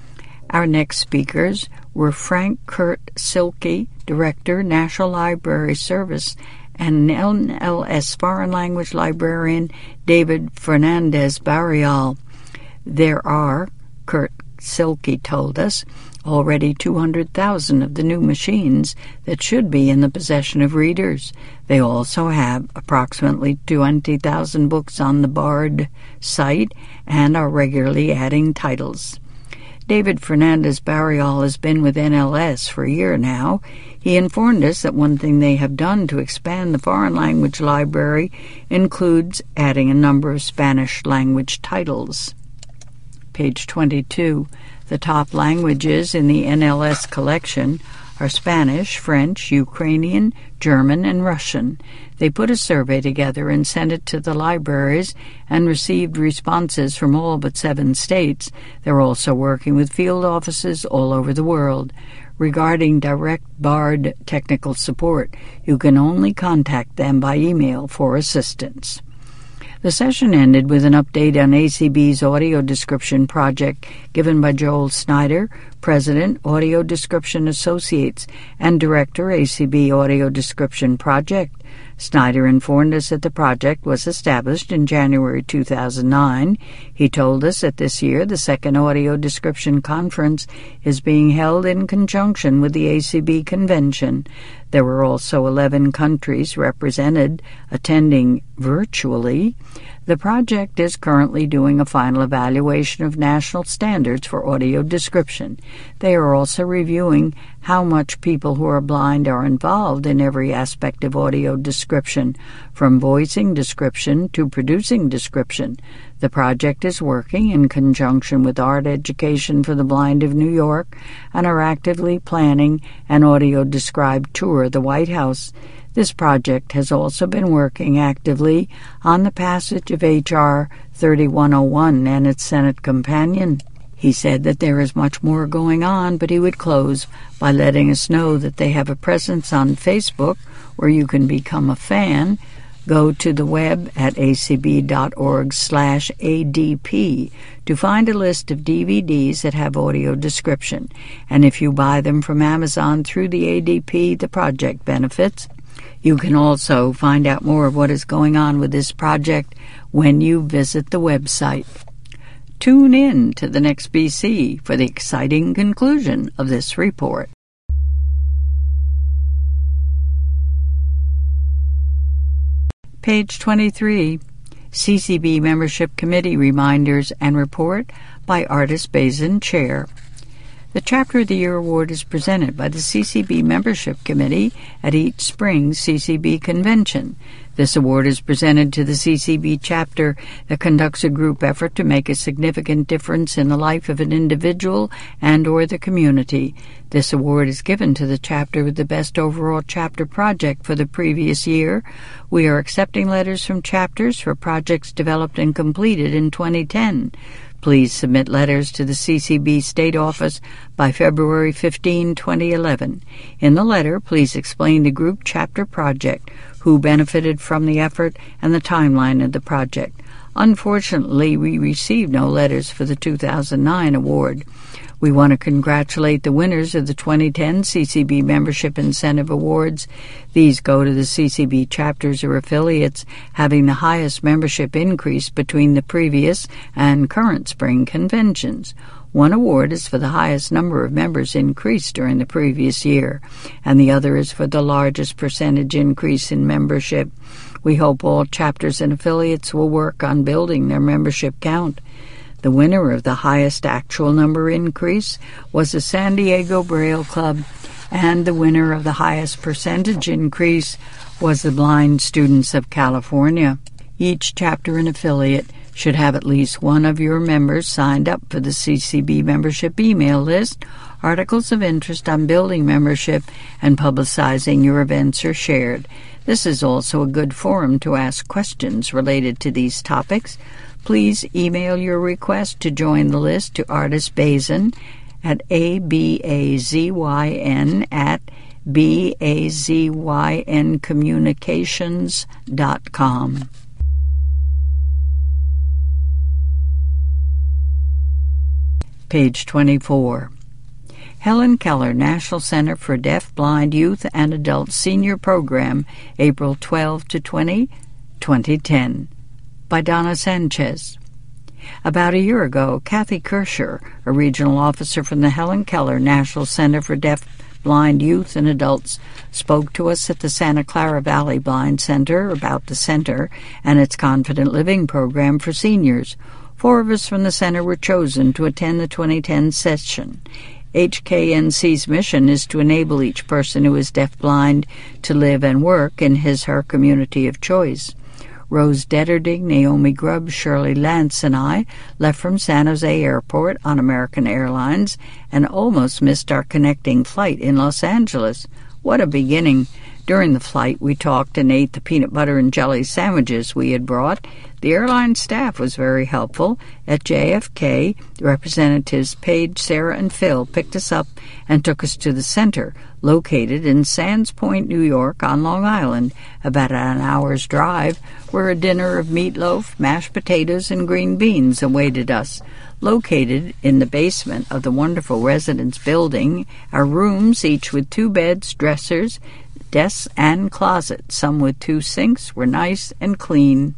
Our next speakers were Frank Kurt Silke, Director, National Library Service, and N L S Foreign Language Librarian David Fernandez Barrial. There are, Kurt Silke told us, already two hundred thousand of the new machines that should be in the possession of readers. They also have approximately twenty thousand books on the Bard site and are regularly adding titles. David Fernandez Barrial has been with N L S for a year now. He informed us that one thing they have done to expand the foreign language library includes adding a number of Spanish language titles. Page twenty-two. The top languages in the N L S collection are Spanish, French, Ukrainian, German, and Russian. They put a survey together and sent it to the libraries and received responses from all but seven states. They're also working with field offices all over the world. Regarding direct Bard technical support, you can only contact them by email for assistance. The session ended with an update on A C B's audio description project given by Joel Snyder, President, Audio Description Associates, and Director, A C B Audio Description Project. Snyder informed us that the project was established in January two thousand nine. He told us that this year the second Audio Description Conference is being held in conjunction with the A C B convention. There were also eleven countries represented, attending virtually. The project is currently doing a final evaluation of national standards for audio description. They are also reviewing how much people who are blind are involved in every aspect of audio description, from voicing description to producing description. The project is working in conjunction with Art Education for the Blind of New York and are actively planning an audio-described tour of the White House. This project has also been working actively on the passage of H R thirty-one oh one and its Senate companion. He said that there is much more going on, but he would close by letting us know that they have a presence on Facebook where you can become a fan. Go to the web at a c b dot org slash A D P to find a list of D V Ds that have audio description. And if you buy them from Amazon through the A D P, the project benefits. You can also find out more of what is going on with this project when you visit the website. Tune in to the next B C for the exciting conclusion of this report. Page twenty-three, C C B Membership Committee Reminders and Report by Artis Bazin, Chair. The Chapter of the Year Award is presented by the C C B Membership Committee at each spring C C B convention. This award is presented to the C C B chapter that conducts a group effort to make a significant difference in the life of an individual and or the community. This award is given to the chapter with the best overall chapter project for the previous year. We are accepting letters from chapters for projects developed and completed in twenty ten. Please submit letters to the C C B State Office by February fifteenth, twenty eleven. In the letter, please explain the group chapter project, who benefited from the effort, and the timeline of the project. Unfortunately, we received no letters for the two thousand nine award. We want to congratulate the winners of the twenty ten C C B Membership Incentive Awards. These go to the C C B chapters or affiliates having the highest membership increase between the previous and current spring conventions. One award is for the highest number of members increased during the previous year, and the other is for the largest percentage increase in membership. We hope all chapters and affiliates will work on building their membership count. The winner of the highest actual number increase was the San Diego Braille Club, and the winner of the highest percentage increase was the Blind Students of California. Each chapter and affiliate should have at least one of your members signed up for the C C B membership email list. Articles of interest on building membership and publicizing your events are shared. This is also a good forum to ask questions related to these topics. Please email your request to join the list to Artis Bazyn at A B A Z Y N at B A Z Y N communications dot com. Page twenty-four. Helen Keller, National Center for Deaf, Blind, Youth, and Adult Senior Program, April twelfth to twentieth, twenty ten. By Donna Sanchez. About a year ago, Kathy Kirscher, a regional officer from the Helen Keller National Center for Deaf, Blind, Youth, and Adults, spoke to us at the Santa Clara Valley Blind Center about the center and its Confident Living program for seniors. Four of us from the center were chosen to attend the twenty ten session. H K N C's mission is to enable each person who is deaf-blind to live and work in his/her community of choice. Rose Detterding, Naomi Grubb, Shirley Lance, and I left from San Jose Airport on American Airlines and almost missed our connecting flight in Los Angeles. What a beginning! During the flight, we talked and ate the peanut butter and jelly sandwiches we had brought. The airline staff was very helpful. At J F K, Representatives Paige, Sarah, and Phil picked us up and took us to the center, located in Sands Point, New York, on Long Island, about an hour's drive, where a dinner of meatloaf, mashed potatoes, and green beans awaited us. Located in the basement of the wonderful residence building, our rooms, each with two beds, dressers, desks, and closets, some with two sinks, were nice and clean.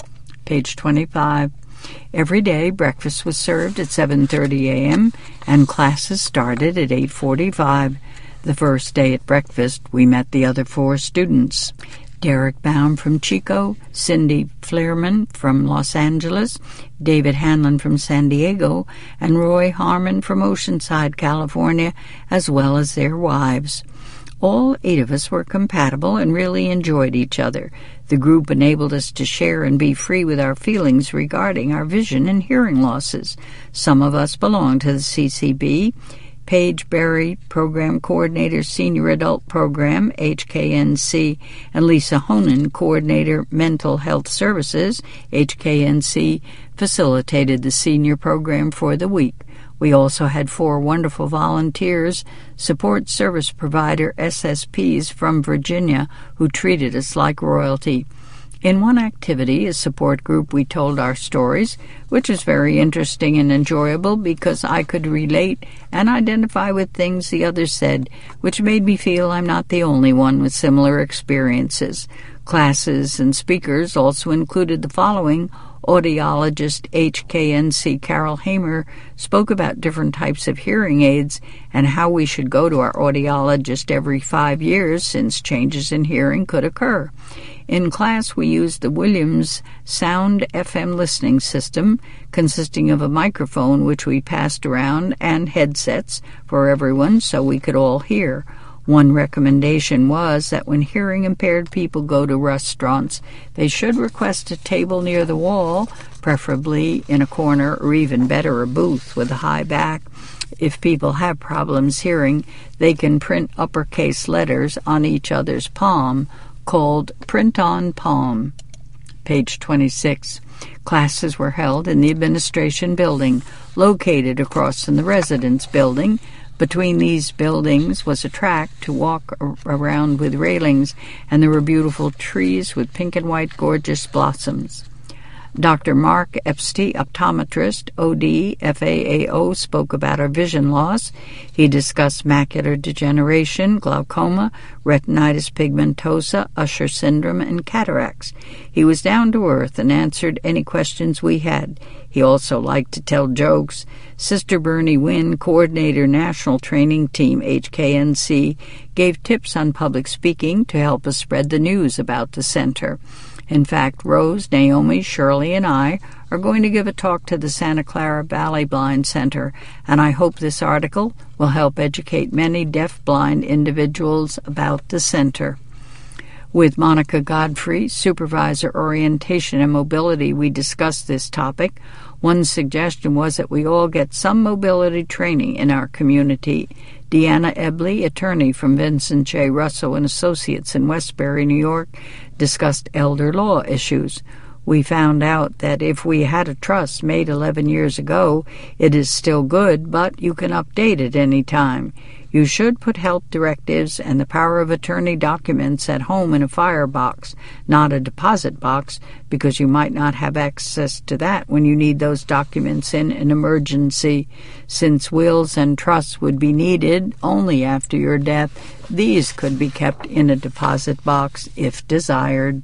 Page twenty-five. Every day, breakfast was served at seven thirty a.m., and classes started at eight forty-five. The first day at breakfast, we met the other four students. Derek Baum from Chico, Cindy Fleerman from Los Angeles, David Hanlon from San Diego, and Roy Harmon from Oceanside, California, as well as their wives. All eight of us were compatible and really enjoyed each other. The group enabled us to share and be free with our feelings regarding our vision and hearing losses. Some of us belonged to the C C B. Paige Berry, Program Coordinator, Senior Adult Program, H K N C, and Lisa Honan, Coordinator, Mental Health Services, H K N C, facilitated the senior program for the week. We also had four wonderful volunteers, support service provider S S Ps from Virginia, who treated us like royalty. In one activity, a support group, we told our stories, which was very interesting and enjoyable because I could relate and identify with things the others said, which made me feel I'm not the only one with similar experiences. Classes and speakers also included the following. Audiologist H K N C Carol Hamer spoke about different types of hearing aids and how we should go to our audiologist every five years since changes in hearing could occur. In class, we used the Williams Sound F M listening system, consisting of a microphone which we passed around and headsets for everyone so we could all hear. One recommendation was that when hearing-impaired people go to restaurants, they should request a table near the wall, preferably in a corner or even better a booth with a high back. If people have problems hearing, they can print uppercase letters on each other's palm, called Print on Palm. Page twenty-six. Classes were held in the administration building, located across from the residence building. Between these buildings was a track to walk around with railings, and there were beautiful trees with pink and white gorgeous blossoms. Doctor Mark Epstein, optometrist, O D, F A A O, spoke about our vision loss. He discussed macular degeneration, glaucoma, retinitis pigmentosa, Usher syndrome, and cataracts. He was down to earth and answered any questions we had. He also liked to tell jokes. Sister Bernie Wynn, Coordinator National Training Team, H K N C, gave tips on public speaking to help us spread the news about the center. In fact, Rose, Naomi, Shirley, and I are going to give a talk to the Santa Clara Valley Blind Center, and I hope this article will help educate many deaf-blind individuals about the center. With Monica Godfrey, Supervisor Orientation and Mobility, we discussed this topic. One suggestion was that we all get some mobility training in our community. Deanna Ebley, attorney from Vincent J. Russell and Associates in Westbury, New York, discussed elder law issues. We found out that if we had a trust made eleven years ago, it is still good, but you can update it any time. You should put health directives and the power of attorney documents at home in a firebox, not a deposit box, because you might not have access to that when you need those documents in an emergency. Since wills and trusts would be needed only after your death, these could be kept in a deposit box if desired.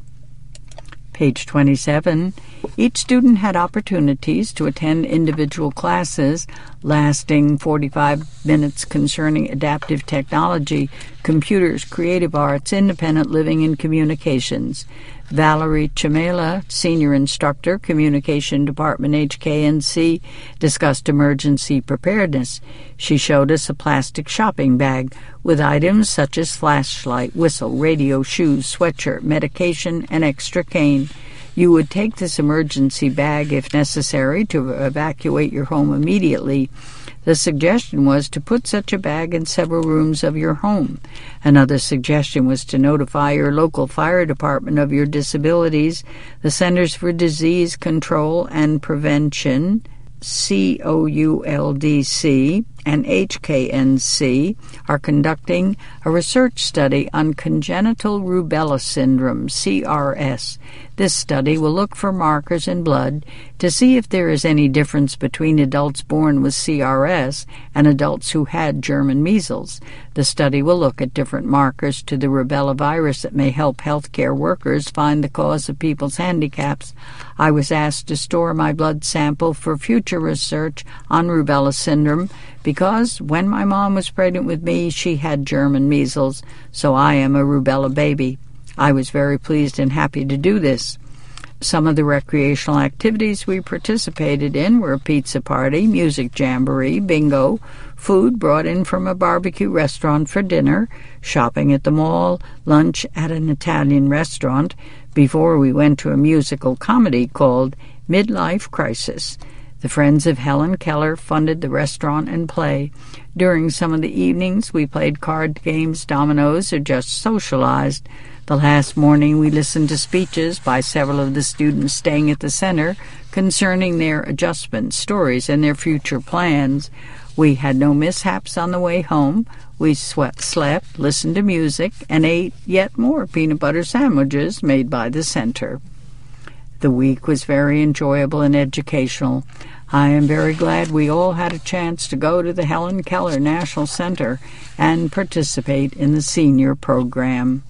Page twenty-seven. Each student had opportunities to attend individual classes lasting forty-five minutes concerning adaptive technology, computers, creative arts, independent living, and communications. Valerie Chamela, Senior Instructor, Communication Department, H K N C, discussed emergency preparedness. She showed us a plastic shopping bag with items such as flashlight, whistle, radio, shoes, sweatshirt, medication, and extra cane. You would take this emergency bag if necessary to evacuate your home immediately. The suggestion was to put such a bag in several rooms of your home. Another suggestion was to notify your local fire department of your disabilities. The Centers for Disease Control and Prevention, C O U L D C, and H K N C are conducting a research study on congenital rubella syndrome, C R S. This study will look for markers in blood to see if there is any difference between adults born with C R S and adults who had German measles. The study will look at different markers to the rubella virus that may help healthcare workers find the cause of people's handicaps. I was asked to store my blood sample for future research on rubella syndrome because when my mom was pregnant with me, she had German measles, so I am a rubella baby. I was very pleased and happy to do this. Some of the recreational activities we participated in were a pizza party, music jamboree, bingo, food brought in from a barbecue restaurant for dinner, shopping at the mall, lunch at an Italian restaurant, before we went to a musical comedy called Midlife Crisis. The Friends of Helen Keller funded the restaurant and play. During some of the evenings, we played card games, dominoes, or just socialized. The last morning, we listened to speeches by several of the students staying at the center concerning their adjustment stories and their future plans. We had no mishaps on the way home. We sweat, slept, listened to music, and ate yet more peanut butter sandwiches made by the center. The week was very enjoyable and educational. I am very glad we all had a chance to go to the Helen Keller National Center and participate in the senior program.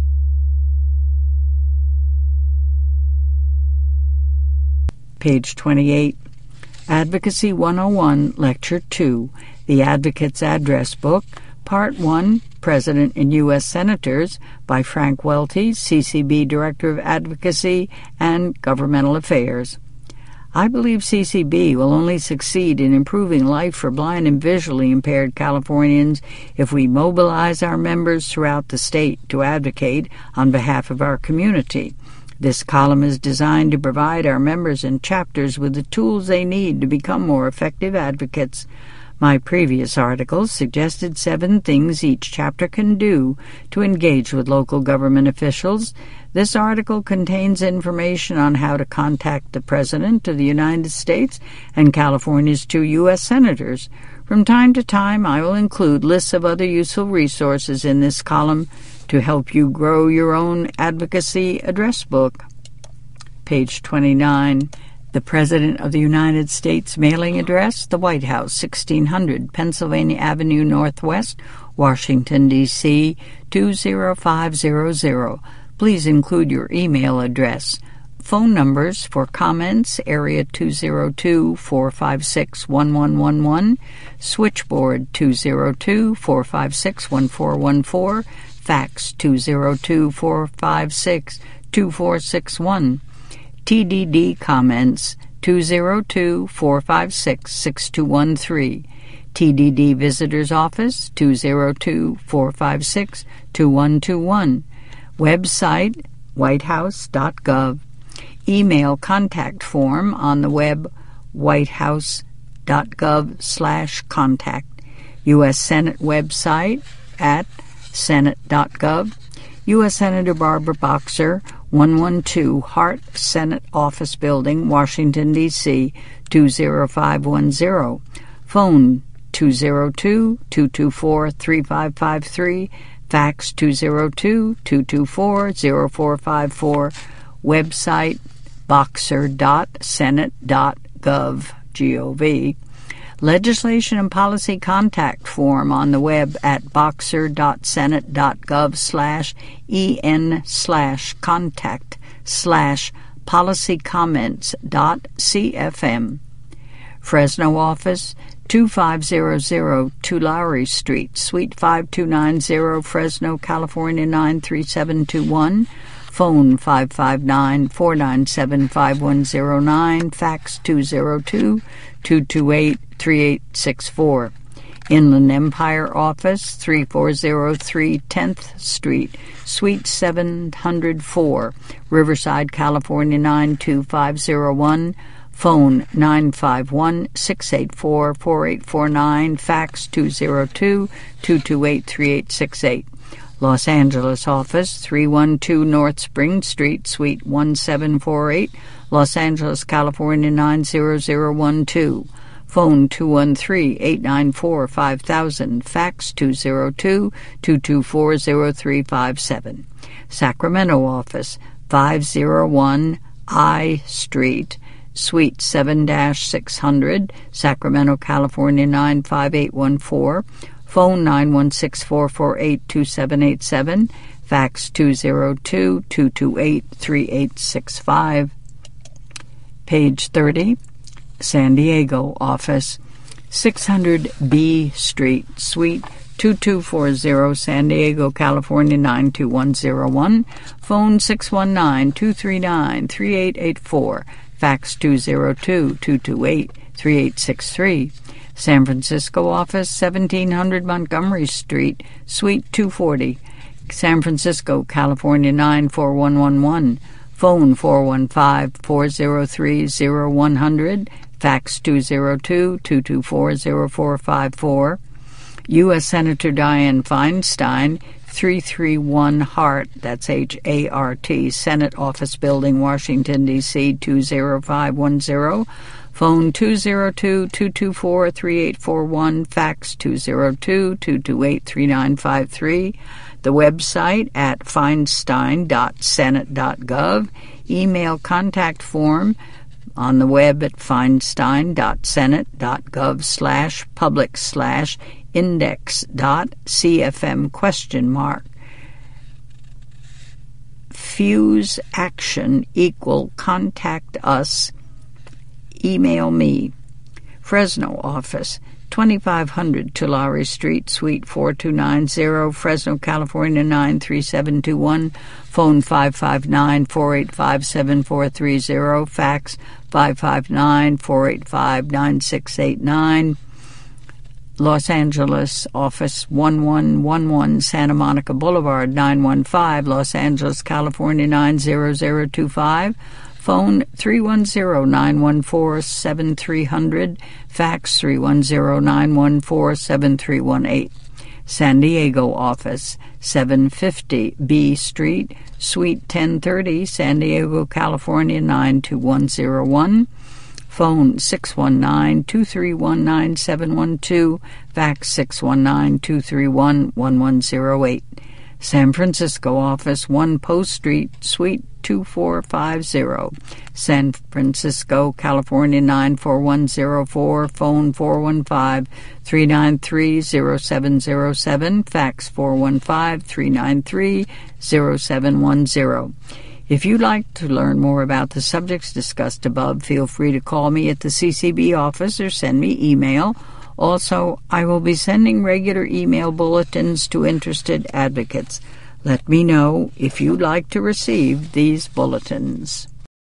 Page twenty-eight. Advocacy one oh one, Lecture two, The Advocate's Address Book, Part one, President and U S Senators, by Frank Welty, C C B Director of Advocacy and Governmental Affairs. I believe C C B will only succeed in improving life for blind and visually impaired Californians if we mobilize our members throughout the state to advocate on behalf of our community. This column is designed to provide our members and chapters with the tools they need to become more effective advocates. My previous articles suggested seven things each chapter can do to engage with local government officials. This article contains information on how to contact the President of the United States and California's two U S Senators. From time to time, I will include lists of other useful resources in this column to help you grow your own advocacy address book. Page twenty-nine. The President of the United States mailing address, the White House, sixteen hundred Pennsylvania Avenue Northwest, Washington, D C two zero five zero zero. Please include your email address. Phone numbers for comments, area two zero two, four five six, one one one one, switchboard two zero two, four five six, one four one four, fax two zero two, four five six, two four six one. T D D comments two zero two, four five six, six two one three. T D D Visitor's Office two zero two, four five six, two one two one. Website, white house dot gov. Email contact form on the web, white house dot gov slash contact. U S Senate website at senate dot gov. U S Senator Barbara Boxer, one twelve Hart Senate Office Building, Washington, D C two zero five one zero. Phone two zero two, two two four, three five five three. Fax two zero two, two two four, zero four five four. Website boxer dot senate dot gov. G O V. Legislation and policy contact form on the web at boxer dot senate dot gov slash en slash contact slash policy comments dot cfm. Fresno office, two five zero zero Tulare Street, Suite five two nine zero, Fresno, California nine three seven two one. Phone five five nine, four nine seven, five one zero nine. Fax two zero two, two two eight, three eight six four. Inland Empire Office, three four zero three tenth Street, Suite seven oh four, Riverside, California nine two five zero one. Phone nine five one, six eight four, four eight four nine. Fax two zero two, two two eight, three eight six eight. Los Angeles office, three one two North Spring Street, Suite one seven four eight, Los Angeles, California nine zero zero one two. Phone two one three, eight nine four, five thousand. Fax two zero two, two two four, zero three five seven. Sacramento office, five oh one I Street, Suite seven six hundred, Sacramento, California nine five eight one four. Phone nine one six, four four eight, two seven eight seven. Fax two zero two, two two eight, three eight six five. Page thirty. San Diego office, six hundred B Street, Suite two two four zero, San Diego, California nine two one zero one. Phone six one nine, two three nine, three eight eight four. Fax two zero two, two two eight, three eight six three. San Francisco office, seventeen hundred Montgomery Street, Suite two forty, San Francisco, California nine four one one one. Phone four one five, four zero three, zero one hundred. Fax two zero two, two two four, zero four five four. U S Senator Dianne Feinstein, three thirty-one Hart, that's H A R T, Senate Office Building, Washington, D C two zero five one zero. Phone two zero two, two two four, three eight four one. Fax two zero two, two two eight, three nine five three. The website at feinstein dot senate dot gov. Email contact form on the web at feinstein dot senate dot gov slash public slash index dot cfm question mark. Fuse action equal contact us. Email me. Fresno office, twenty-five hundred Tulare Street, Suite four two nine zero, Fresno, California nine three seven two one. Phone five five nine, four eight five, seven four three zero. Fax five five nine, four eight five, nine six eight nine. Los Angeles office, one one one one Santa Monica Boulevard, nine one five, Los Angeles, California nine zero zero two five. Phone three one zero, nine one four, seven three zero zero. Fax three one zero, nine one four, seven three one eight. San Diego office, seven fifty B Street, Suite ten thirty, San Diego, California nine two one zero one. Phone six one nine, two three one, nine seven one two. Fax six one nine, two three one, one one zero eight. San Francisco office, one Post Street, Suite two four five zero. San Francisco, California nine four one zero four. Phone four one five, three nine three, zero seven zero seven. Fax four one five, three nine three, zero seven one zero. If you'd like to learn more about the subjects discussed above, feel free to call me at the C C B office or send me email. Also, I will be sending regular email bulletins to interested advocates. Let me know if you'd like to receive these bulletins.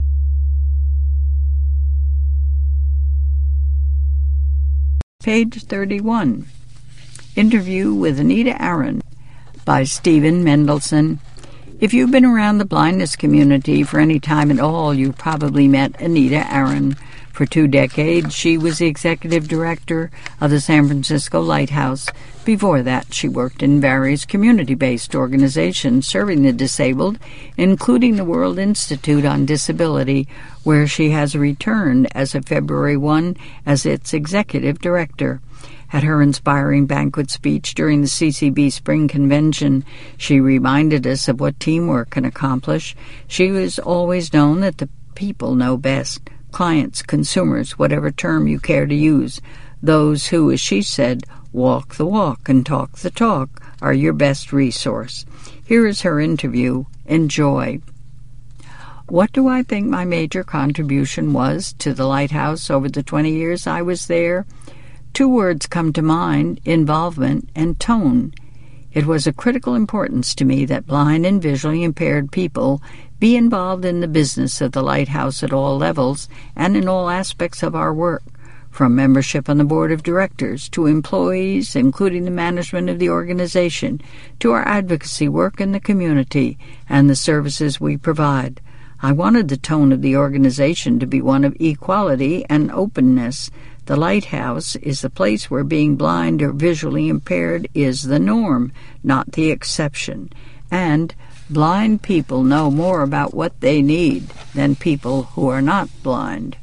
Page thirty-one. Interview with Anita Aaron by Stephen Mendelson. If you've been around the blindness community for any time at all, you've probably met Anita Aaron. For two decades, she was the executive director of the San Francisco Lighthouse. Before that, she worked in various community-based organizations serving the disabled, including the World Institute on Disability, where she has returned as of February first as its executive director. At her inspiring banquet speech during the C C B Spring Convention, she reminded us of what teamwork can accomplish. She was always known that the people know best. Clients, consumers, whatever term you care to use, those who, as she said, walk the walk and talk the talk, are your best resource. Here is her interview. Enjoy. What do I think my major contribution was to the Lighthouse over the twenty years I was there? Two words come to mind: involvement and tone. It was of critical importance to me that blind and visually impaired people be involved in the business of the Lighthouse at all levels and in all aspects of our work, from membership on the board of directors to employees, including the management of the organization, to our advocacy work in the community and the services we provide. I wanted the tone of the organization to be one of equality and openness. The Lighthouse is the place where being blind or visually impaired is the norm, not the exception. And blind people know more about what they need than people who are not blind.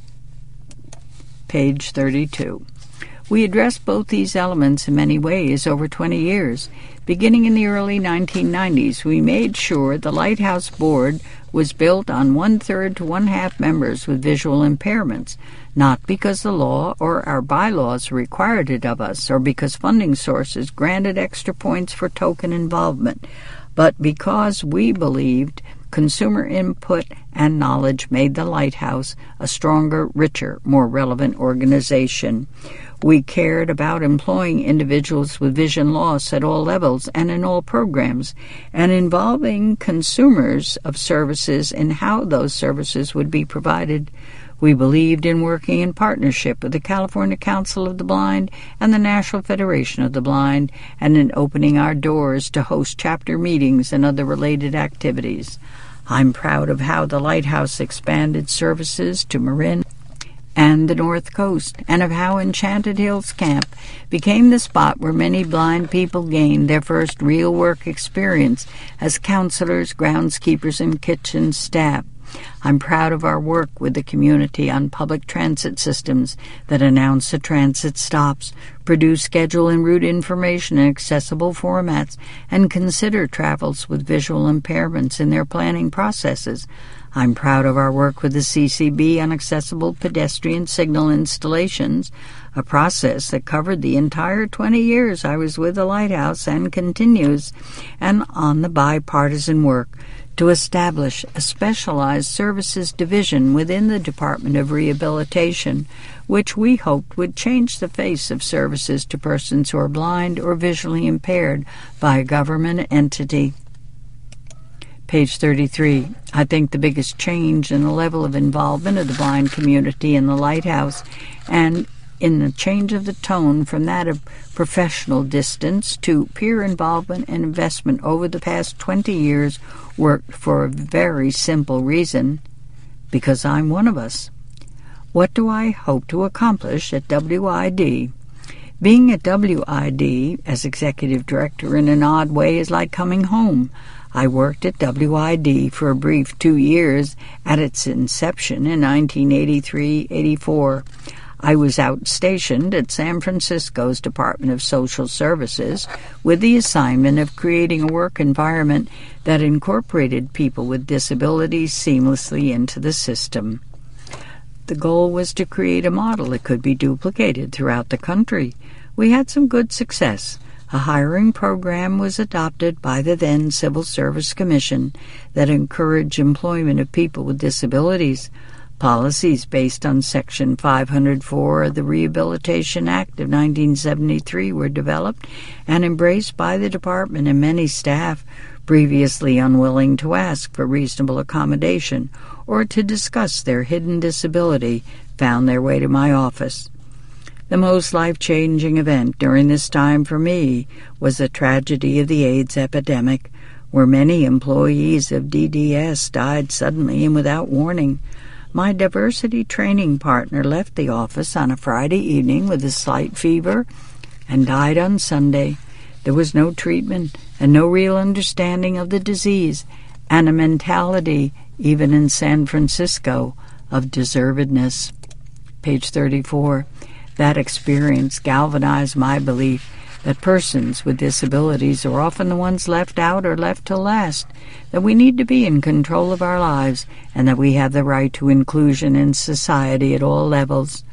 Page thirty-two. We addressed both these elements in many ways over twenty years. Beginning in the early nineteen nineties, we made sure the Lighthouse Board was built on one-third to one-half members with visual impairments, not because the law or our bylaws required it of us or because funding sources granted extra points for token involvement, but because we believed consumer input and knowledge made the Lighthouse a stronger, richer, more relevant organization. We cared about employing individuals with vision loss at all levels and in all programs, and involving consumers of services in how those services would be provided. We believed in working in partnership with the California Council of the Blind and the National Federation of the Blind, and in opening our doors to host chapter meetings and other related activities. I'm proud of how the Lighthouse expanded services to Marin and the North Coast, and of how Enchanted Hills Camp became the spot where many blind people gained their first real work experience as counselors, groundskeepers, and kitchen staff. I'm proud of our work with the community on public transit systems that announce the transit stops, produce schedule and route information in accessible formats, and consider travels with visual impairments in their planning processes. I'm proud of our work with the C C B on accessible pedestrian signal installations, a process that covered the entire twenty years I was with the Lighthouse and continues, and on the bipartisan work to establish a specialized services division within the Department of Rehabilitation, which we hoped would change the face of services to persons who are blind or visually impaired by a government entity. Page thirty-three. I think the biggest change in the level of involvement of the blind community in the Lighthouse, and in the change of the tone from that of professional distance to peer involvement and investment over the past twenty years, worked for a very simple reason: because I'm one of us. What do I hope to accomplish at W I D? Being at W I D as executive director in an odd way is like coming home. I worked at W I D for a brief two years at its inception in nineteen eighty-three eighty-four. I was outstationed at San Francisco's Department of Social Services with the assignment of creating a work environment that incorporated people with disabilities seamlessly into the system. The goal was to create a model that could be duplicated throughout the country. We had some good success. A hiring program was adopted by the then Civil Service Commission that encouraged employment of people with disabilities. Policies based on Section five oh four of the Rehabilitation Act of nineteen seventy-three were developed and embraced by the department, and many staff, previously unwilling to ask for reasonable accommodation or to discuss their hidden disability, found their way to my office. The most life-changing event during this time for me was the tragedy of the AIDS epidemic. where many employees of D D S died suddenly and without warning. My diversity training partner left the office on a Friday evening with a slight fever and died on Sunday. There was no treatment and no real understanding of the disease, and a mentality, even in San Francisco, of deservedness. Page thirty-four. That experience galvanized my belief that persons with disabilities are often the ones left out or left to last, that we need to be in control of our lives, and that we have the right to inclusion in society at all levels.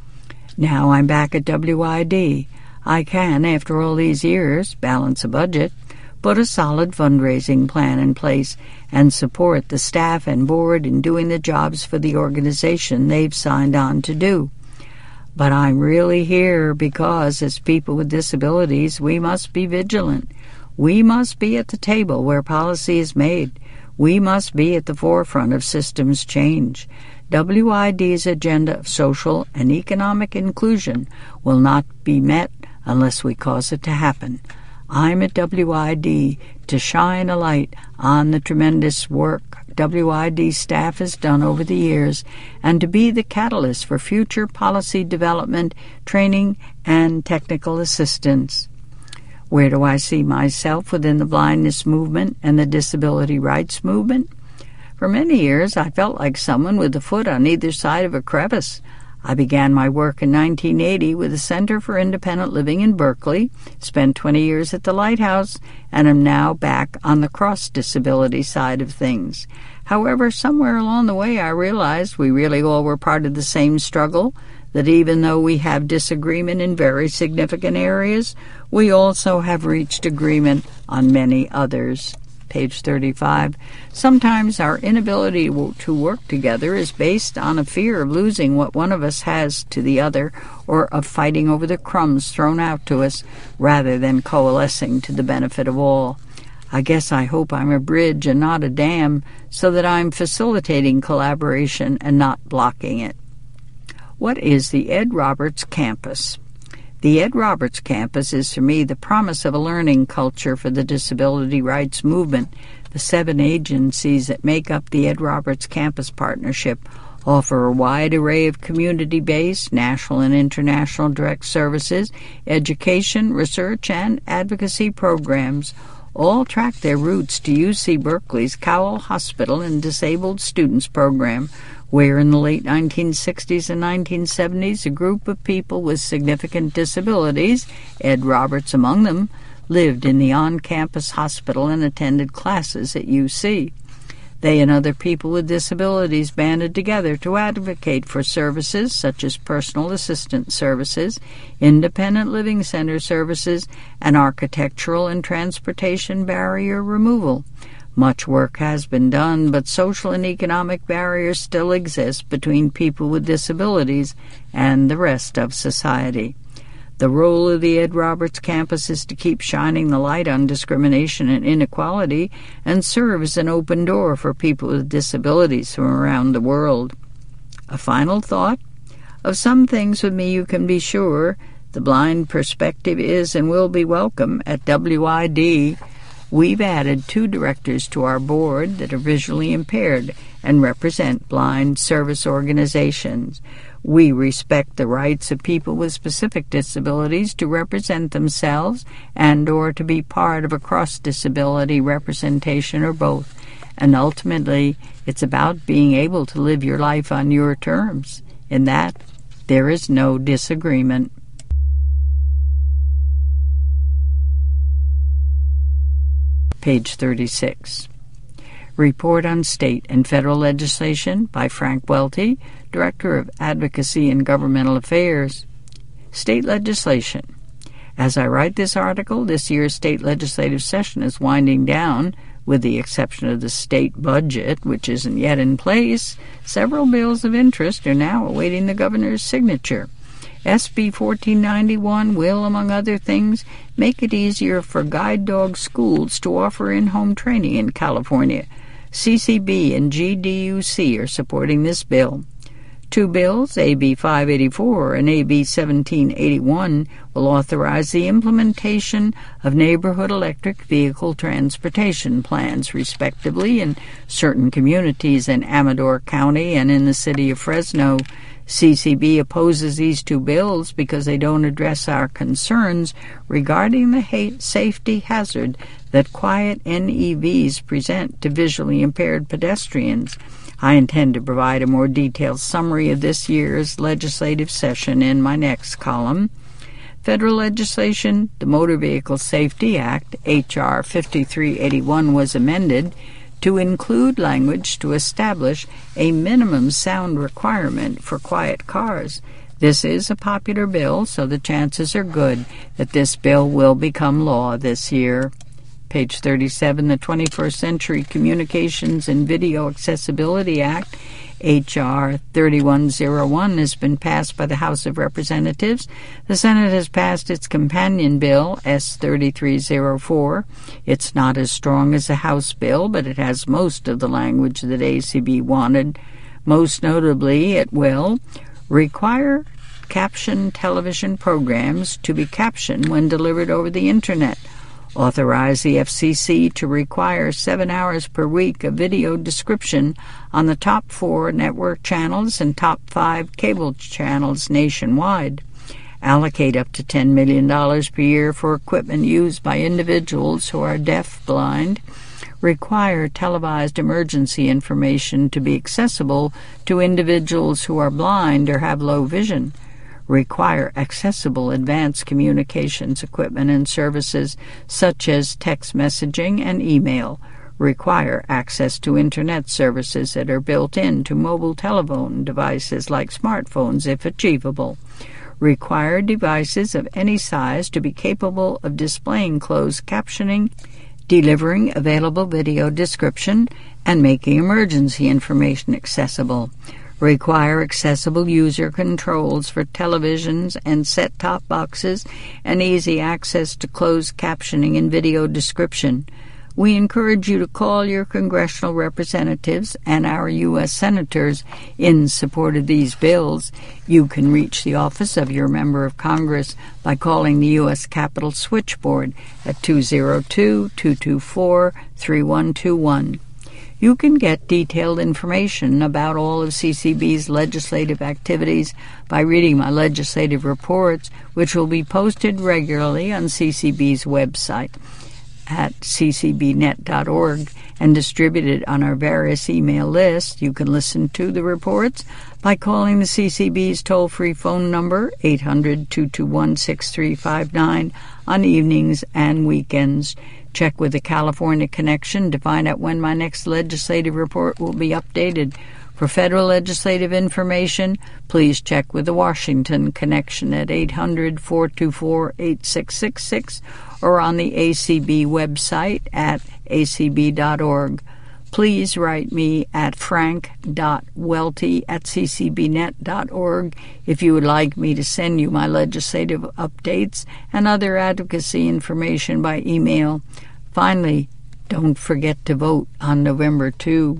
Now I'm back at W I D. I can, after all these years, balance a budget, put a solid fundraising plan in place, and support the staff and board in doing the jobs for the organization they've signed on to do. But I'm really here because, as people with disabilities, we must be vigilant. We must be at the table where policy is made. We must be at the forefront of systems change. W I D's agenda of social and economic inclusion will not be met unless we cause it to happen. I'm at W I D to shine a light on the tremendous work W I D staff has done over the years, and to be the catalyst for future policy development, training, and technical assistance. Where do I see myself within the blindness movement and the disability rights movement? For many years, I felt like someone with a foot on either side of a crevice. I began my work in nineteen eighty with the Center for Independent Living in Berkeley, spent twenty years at the Lighthouse, and am now back on the cross-disability side of things. However, somewhere along the way I realized we really all were part of the same struggle, that even though we have disagreement in very significant areas, we also have reached agreement on many others. Page thirty-five. Sometimes our inability to work together is based on a fear of losing what one of us has to the other, or of fighting over the crumbs thrown out to us, rather than coalescing to the benefit of all. I guess I hope I'm a bridge and not a dam, so that I'm facilitating collaboration and not blocking it. What is the Ed Roberts Campus? The Ed Roberts Campus is, for me, the promise of a learning culture for the disability rights movement. The seven agencies that make up the Ed Roberts Campus Partnership offer a wide array of community-based, national and international direct services, education, research, and advocacy programs. All track their roots to U C Berkeley's Cowell Hospital and Disabled Students Program, where in the late nineteen sixties and nineteen seventies a group of people with significant disabilities, Ed Roberts among them, lived in the on-campus hospital and attended classes at U C. They and other people with disabilities banded together to advocate for services such as personal assistance services, independent living center services, and architectural and transportation barrier removal. Much work has been done, but social and economic barriers still exist between people with disabilities and the rest of society. The role of the Ed Roberts Campus is to keep shining the light on discrimination and inequality and serve as an open door for people with disabilities from around the world. A final thought? Of some things with me you can be sure. The blind perspective is and will be welcome at W I D. We've added two directors to our board that are visually impaired and represent blind service organizations. We respect the rights of people with specific disabilities to represent themselves and or to be part of a cross-disability representation or both. And ultimately, it's about being able to live your life on your terms. In that, there is no disagreement. Page thirty-six. Report on State and Federal Legislation by Frank Welty, Director of Advocacy and Governmental Affairs. State legislation. As I write this article, this year's state legislative session is winding down. With the exception of the state budget, which isn't yet in place, several bills of interest are now awaiting the governor's signature. S B fourteen ninety-one will, among other things, make it easier for guide dog schools to offer in-home training in California. C C B and G D U C are supporting this bill. Two bills, A B five eighty-four and A B seventeen eighty-one, will authorize the implementation of neighborhood electric vehicle transportation plans, respectively, in certain communities in Amador County and in the city of Fresno. C C B opposes these two bills because they don't address our concerns regarding the ha- safety hazard that quiet N E Vs present to visually impaired pedestrians. I intend to provide a more detailed summary of this year's legislative session in my next column. Federal legislation, the Motor Vehicle Safety Act, H R fifty-three eighty-one, was amended to include language to establish a minimum sound requirement for quiet cars. This is a popular bill, so the chances are good that this bill will become law this year. Page thirty-seven, the twenty-first Century Communications and Video Accessibility Act, H R thirty-one oh one, has been passed by the House of Representatives. The Senate has passed its companion bill, S thirty-three oh four. It's not as strong as the House bill, but it has most of the language that A C B wanted. Most notably, it will require captioned television programs to be captioned when delivered over the Internet, authorize the F C C to require seven hours per week of video description on the top four network channels and top five cable channels nationwide, allocate up to ten million dollars per year for equipment used by individuals who are deaf-blind, require televised emergency information to be accessible to individuals who are blind or have low vision, require accessible advanced communications equipment and services such as text messaging and email, require access to Internet services that are built into mobile telephone devices like smartphones if achievable, require devices of any size to be capable of displaying closed captioning, delivering available video description, and making emergency information accessible, require accessible user controls for televisions and set-top boxes and easy access to closed captioning and video description. We encourage you to call your congressional representatives and our U S senators in support of these bills. You can reach the office of your member of Congress by calling the U S Capitol switchboard at two oh two, two two four, three one two one. You can get detailed information about all of C C B's legislative activities by reading my legislative reports, which will be posted regularly on C C B's website at c c b net dot org and distributed on our various email lists. You can listen to the reports by calling the C C B's toll-free phone number, eight hundred, two two one, six three five nine, on evenings and weekends. Check with the California Connection to find out when my next legislative report will be updated. For federal legislative information, please check with the Washington Connection at eight hundred, four two four, eight six six six or on the A C B website at a c b dot org. Please write me at frank dot welty at c c b net dot org if you would like me to send you my legislative updates and other advocacy information by email. Finally, don't forget to vote on November second.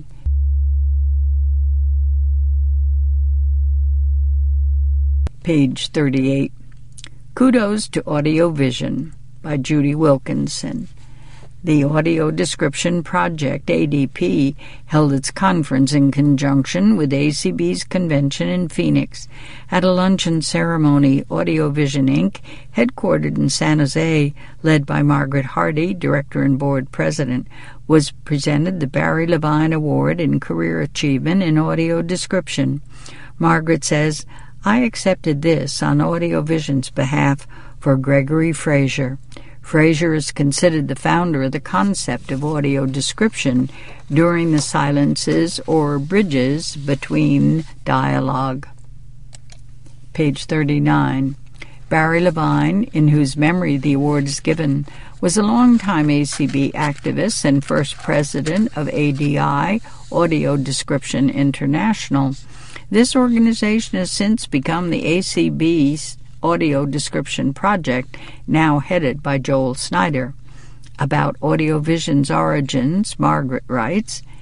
Page thirty-eight. Kudos to Audio Vision by Judy Wilkinson. The Audio Description Project, A D P, held its conference in conjunction with A C B's convention in Phoenix. At a luncheon ceremony, Audio Vision, Incorporated, headquartered in San Jose, led by Margaret Hardy, director and board president, was presented the Barry Levine Award in Career Achievement in Audio Description. Margaret says, "I accepted this on Audio Vision's behalf for Gregory Fraser. Fraser is considered the founder of the concept of audio description during the silences or bridges between dialogue." Page thirty-nine. Barry Levine, in whose memory the award is given, was a longtime A C B activist and first president of A D I, Audio Description International. This organization has since become the A C B's Audio Description Project, now headed by Joel Snyder. About Audio Vision's origins, Margaret writes,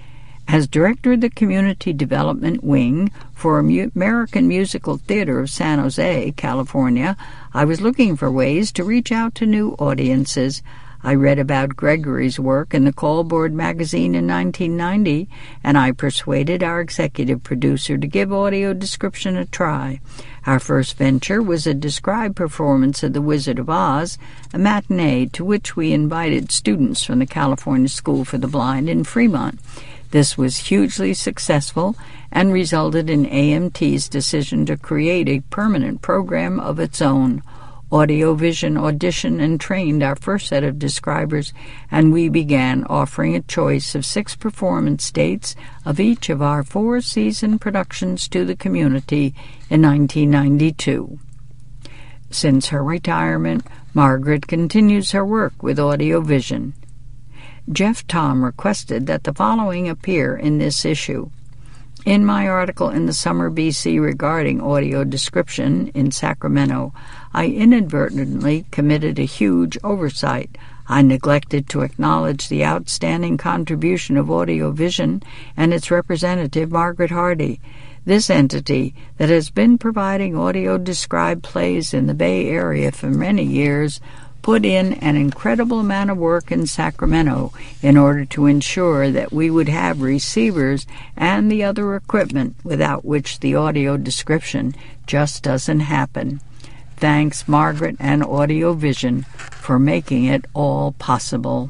As director of the Community Development Wing for American Musical Theater of San Jose, California, I was looking for ways to reach out to new audiences. I read about Gregory's work in the Callboard magazine in nineteen ninety, and I persuaded our executive producer to give audio description a try. Our first venture was a described performance of The Wizard of Oz, a matinee to which we invited students from the California School for the Blind in Fremont. This was hugely successful and resulted in A M T's decision to create a permanent program of its own. Audio Vision auditioned and trained our first set of describers, and we began offering a choice of six performance dates of each of our four-season productions to the community in nineteen ninety-two. Since her retirement, Margaret continues her work with Audio Vision. Jeff Tom requested that the following appear in this issue. In my article in the Summer B C regarding audio description in Sacramento, I inadvertently committed a huge oversight. I neglected to acknowledge the outstanding contribution of Audio Vision and its representative, Margaret Hardy. This entity that has been providing audio-described plays in the Bay Area for many years put in an incredible amount of work in Sacramento in order to ensure that we would have receivers and the other equipment without which the audio description just doesn't happen. Thanks, Margaret and Audio Vision, for making it all possible.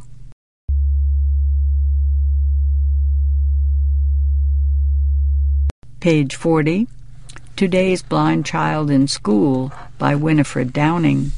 Page forty. Today's Blind Child in School by Winifred Downing.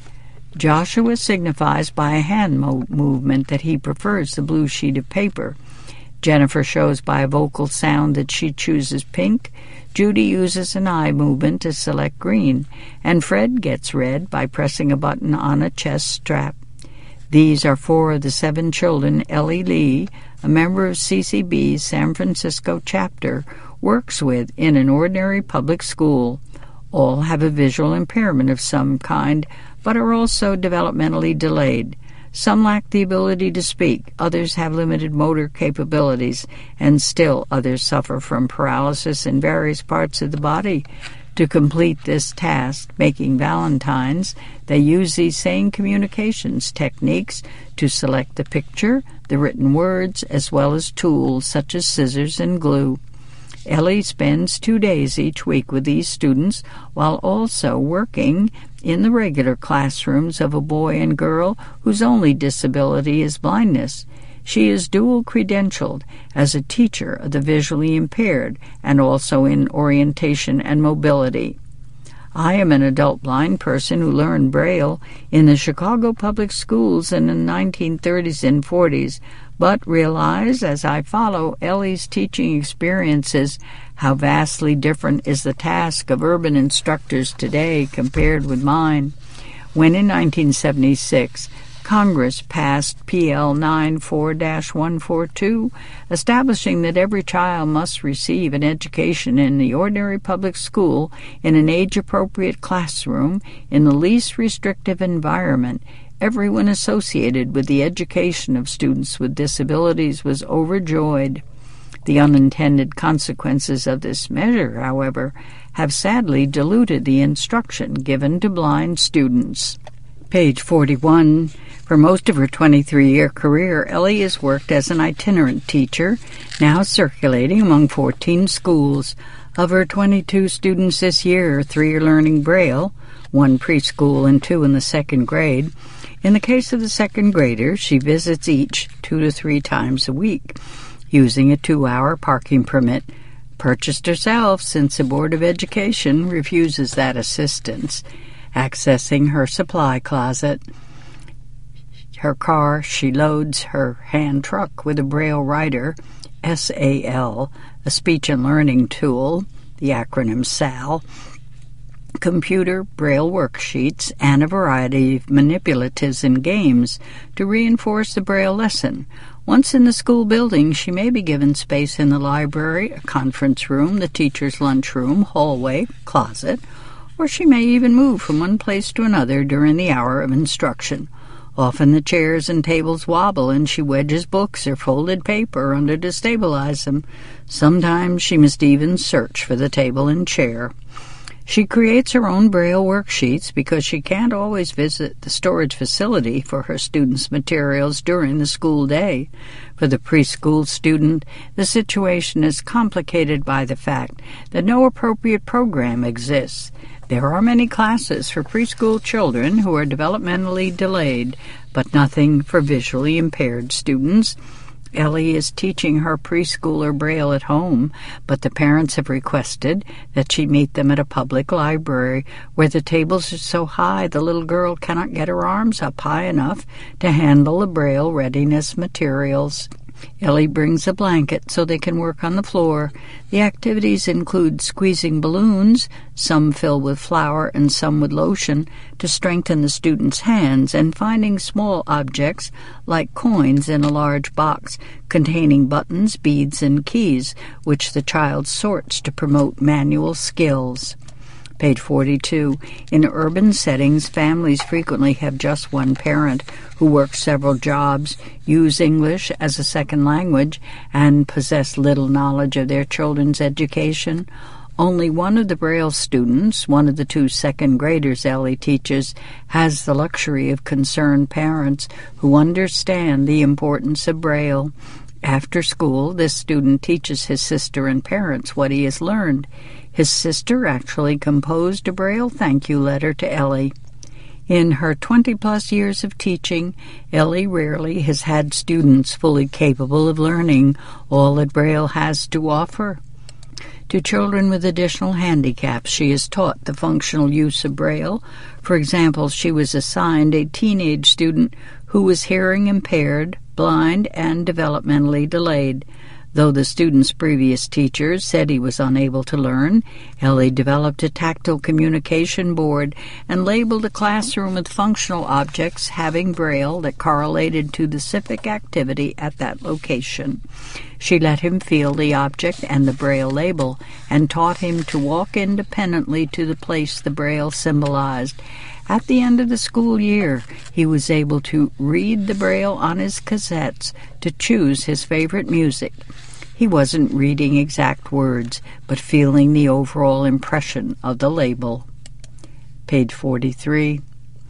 Joshua signifies by a hand mo- movement that he prefers the blue sheet of paper. Jennifer shows by a vocal sound that she chooses pink. Judy uses an eye movement to select green, and Fred gets red by pressing a button on a chest strap. These are four of the seven children Ellie Lee, a member of C C B's San Francisco chapter, works with in an ordinary public school. All have a visual impairment of some kind, but are also developmentally delayed. Some lack the ability to speak, others have limited motor capabilities, and still others suffer from paralysis in various parts of the body. To complete this task, making valentines, they use these same communications techniques to select the picture, the written words, as well as tools such as scissors and glue. Ellie spends two days each week with these students while also working in the regular classrooms of a boy and girl whose only disability is blindness. She is dual-credentialed as a teacher of the visually impaired and also in orientation and mobility. I am an adult blind person who learned Braille in the Chicago public schools in the nineteen thirties and forties, but realize as I follow Ellie's teaching experiences how vastly different is the task of urban instructors today compared with mine. When in nineteen seventy-six, Congress passed P L ninety-four dash one forty-two, establishing that every child must receive an education in the ordinary public school in an age-appropriate classroom in the least restrictive environment. Everyone associated with the education of students with disabilities was overjoyed. The unintended consequences of this measure, however, have sadly diluted the instruction given to blind students. Page forty-one. For most of her twenty-three-year career, Ellie has worked as an itinerant teacher, now circulating among fourteen schools. Of her twenty-two students this year, three are learning Braille, one preschool and two in the second grade. In the case of the second graders, she visits each two to three times a week, using a two-hour parking permit, purchased herself since the Board of Education refuses that assistance. Accessing her supply closet, her car, she loads her hand truck with a Braille writer, S A L, a speech and learning tool, the acronym S A L, computer, Braille worksheets, and a variety of manipulatives and games to reinforce the Braille lesson. Once in the school building, she may be given space in the library, a conference room, the teacher's lunchroom, hallway, closet, or she may even move from one place to another during the hour of instruction. Often the chairs and tables wobble, and she wedges books or folded paper under to stabilize them. Sometimes she must even search for the table and chair. She creates her own Braille worksheets because she can't always visit the storage facility for her students' materials during the school day. For the preschool student, the situation is complicated by the fact that no appropriate program exists. There are many classes for preschool children who are developmentally delayed, but nothing for visually impaired students. Ellie is teaching her preschooler Braille at home, but the parents have requested that she meet them at a public library where the tables are so high the little girl cannot get her arms up high enough to handle the Braille readiness materials. Ellie brings a blanket so they can work on the floor. The activities include squeezing balloons, some filled with flour and some with lotion, to strengthen the students' hands, and finding small objects like coins in a large box containing buttons, beads, and keys, which the child sorts to promote manual skills. Page forty-two. In urban settings, families frequently have just one parent who works several jobs, use English as a second language, and possess little knowledge of their children's education. Only one of the Braille students, one of the two second graders Ellie teaches, has the luxury of concerned parents who understand the importance of Braille. After school, this student teaches his sister and parents what he has learned. His sister actually composed a Braille thank you letter to Ellie. In her twenty-plus years of teaching, Ellie rarely has had students fully capable of learning all that Braille has to offer. To children with additional handicaps, she has taught the functional use of Braille. For example, she was assigned a teenage student who was hearing impaired, blind, and developmentally delayed. Though the student's previous teachers said he was unable to learn, Ellie developed a tactile communication board and labeled a classroom with functional objects having Braille that correlated to the civic activity at that location. She let him feel the object and the Braille label and taught him to walk independently to the place the Braille symbolized. At the end of the school year, he was able to read the Braille on his cassettes to choose his favorite music. He wasn't reading exact words, but feeling the overall impression of the label. Page forty-three.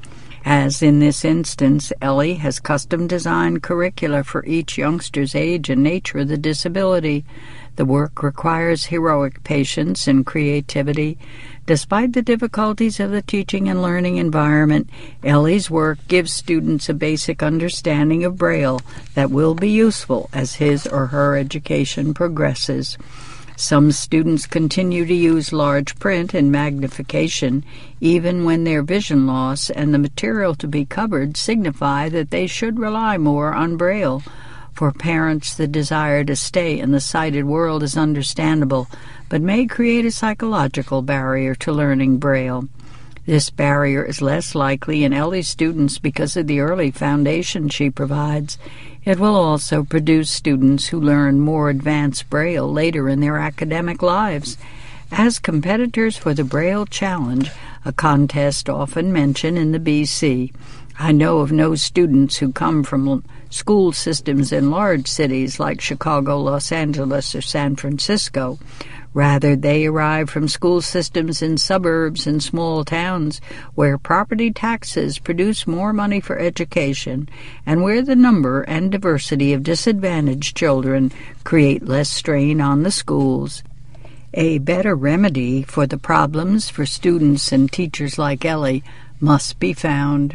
As in this instance, Ellie has custom-designed curricula for each youngster's age and nature of the disability. The work requires heroic patience and creativity. Despite the difficulties of the teaching and learning environment, Ellie's work gives students a basic understanding of Braille that will be useful as his or her education progresses. Some students continue to use large print and magnification even when their vision loss and the material to be covered signify that they should rely more on Braille. For parents, the desire to stay in the sighted world is understandable, but may create a psychological barrier to learning Braille. This barrier is less likely in Ellie's students because of the early foundation she provides. It will also produce students who learn more advanced Braille later in their academic lives. As competitors for the Braille Challenge, a contest often mentioned in the B C, I know of no students who come from school systems in large cities like Chicago, Los Angeles, or San Francisco. Rather, they arrive from school systems in suburbs and small towns where property taxes produce more money for education and where the number and diversity of disadvantaged children create less strain on the schools. A better remedy for the problems for students and teachers like Ellie must be found.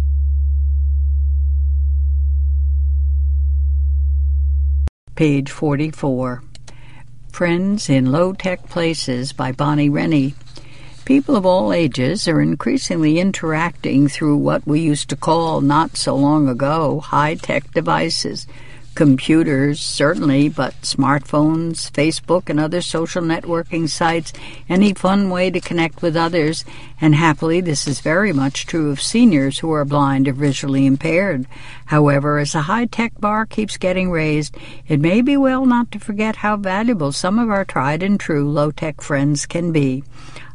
Page forty-four. Friends in Low-Tech Places by Bonnie Rennie. People of all ages are increasingly interacting through what we used to call, not so long ago, high-tech devices. Computers, certainly, but smartphones, Facebook, and other social networking sites, any fun way to connect with others, and happily this is very much true of seniors who are blind or visually impaired. However, as the high-tech bar keeps getting raised, it may be well not to forget how valuable some of our tried-and-true low-tech friends can be.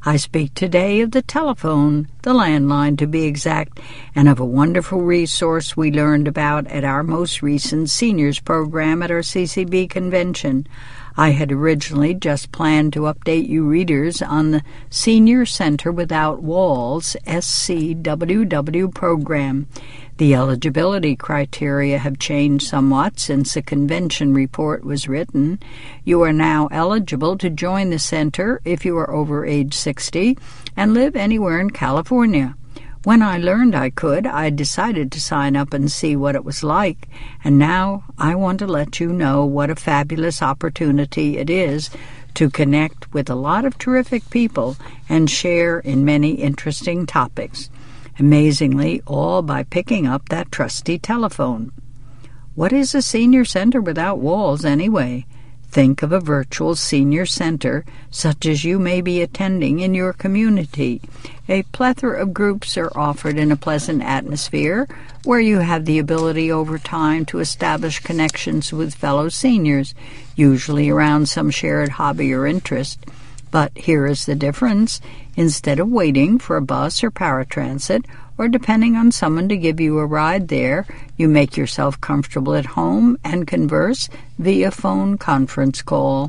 I speak today of the telephone, the landline to be exact, and of a wonderful resource we learned about at our most recent seniors program at our C C B convention. I had originally just planned to update you readers on the Senior Center Without Walls S C W W program. The eligibility criteria have changed somewhat since the convention report was written. You are now eligible to join the center if you are over age sixty and live anywhere in California. When I learned I could, I decided to sign up and see what it was like, and now I want to let you know what a fabulous opportunity it is to connect with a lot of terrific people and share in many interesting topics. Amazingly, all by picking up that trusty telephone. What is a senior center without walls, anyway? Think of a virtual senior center such as you may be attending in your community. A plethora of groups are offered in a pleasant atmosphere where you have the ability over time to establish connections with fellow seniors, usually around some shared hobby or interest. But here is the difference. Instead of waiting for a bus or paratransit, or depending on someone to give you a ride there, you make yourself comfortable at home and converse via phone conference call.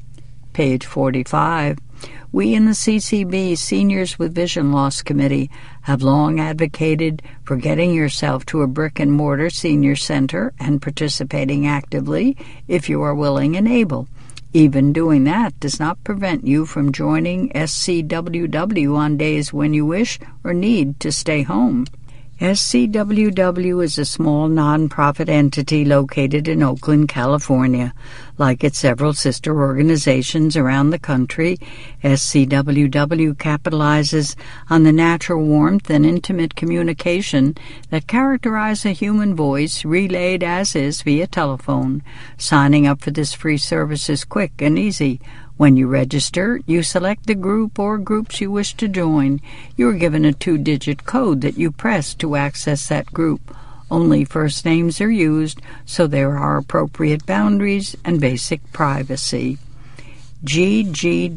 Page forty-five. We in the C C B Seniors with Vision Loss Committee have long advocated for getting yourself to a brick-and-mortar senior center and participating actively if you are willing and able. Even doing that does not prevent you from joining S C W W on days when you wish or need to stay home. S C W W is a small nonprofit entity located in Oakland, California. Like its several sister organizations around the country, S C W W capitalizes on the natural warmth and intimate communication that characterize a human voice relayed as is via telephone. Signing up for this free service is quick and easy. When you register, you select the group or groups you wish to join. You are given a two-digit code that you press to access that group. Only first names are used, so there are appropriate boundaries and basic privacy. G G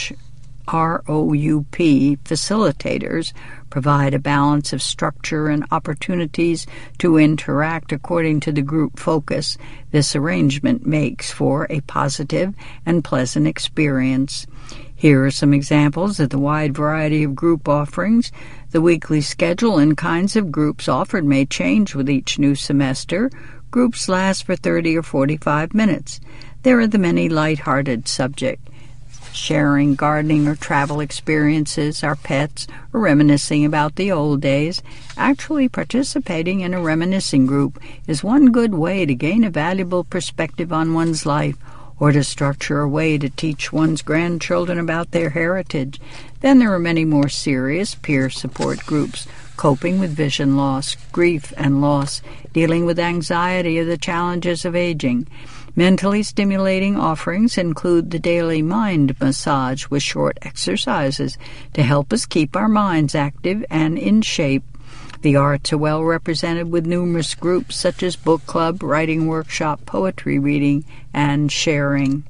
R O U P facilitators provide a balance of structure and opportunities to interact according to the group focus. This arrangement makes for a positive and pleasant experience. Here are some examples of the wide variety of group offerings. The weekly schedule and kinds of groups offered may change with each new semester. Groups last for thirty or forty-five minutes. There are the many light-hearted subjects. Sharing gardening or travel experiences, our pets, or reminiscing about the old days. Actually participating in a reminiscing group is one good way to gain a valuable perspective on one's life, or to structure a way to teach one's grandchildren about their heritage. Then there are many more serious peer support groups, coping with vision loss, grief and loss, dealing with anxiety or the challenges of aging. Mentally stimulating offerings include the daily mind massage with short exercises to help us keep our minds active and in shape. The arts are well represented with numerous groups such as book club, writing workshop, poetry reading, and sharing.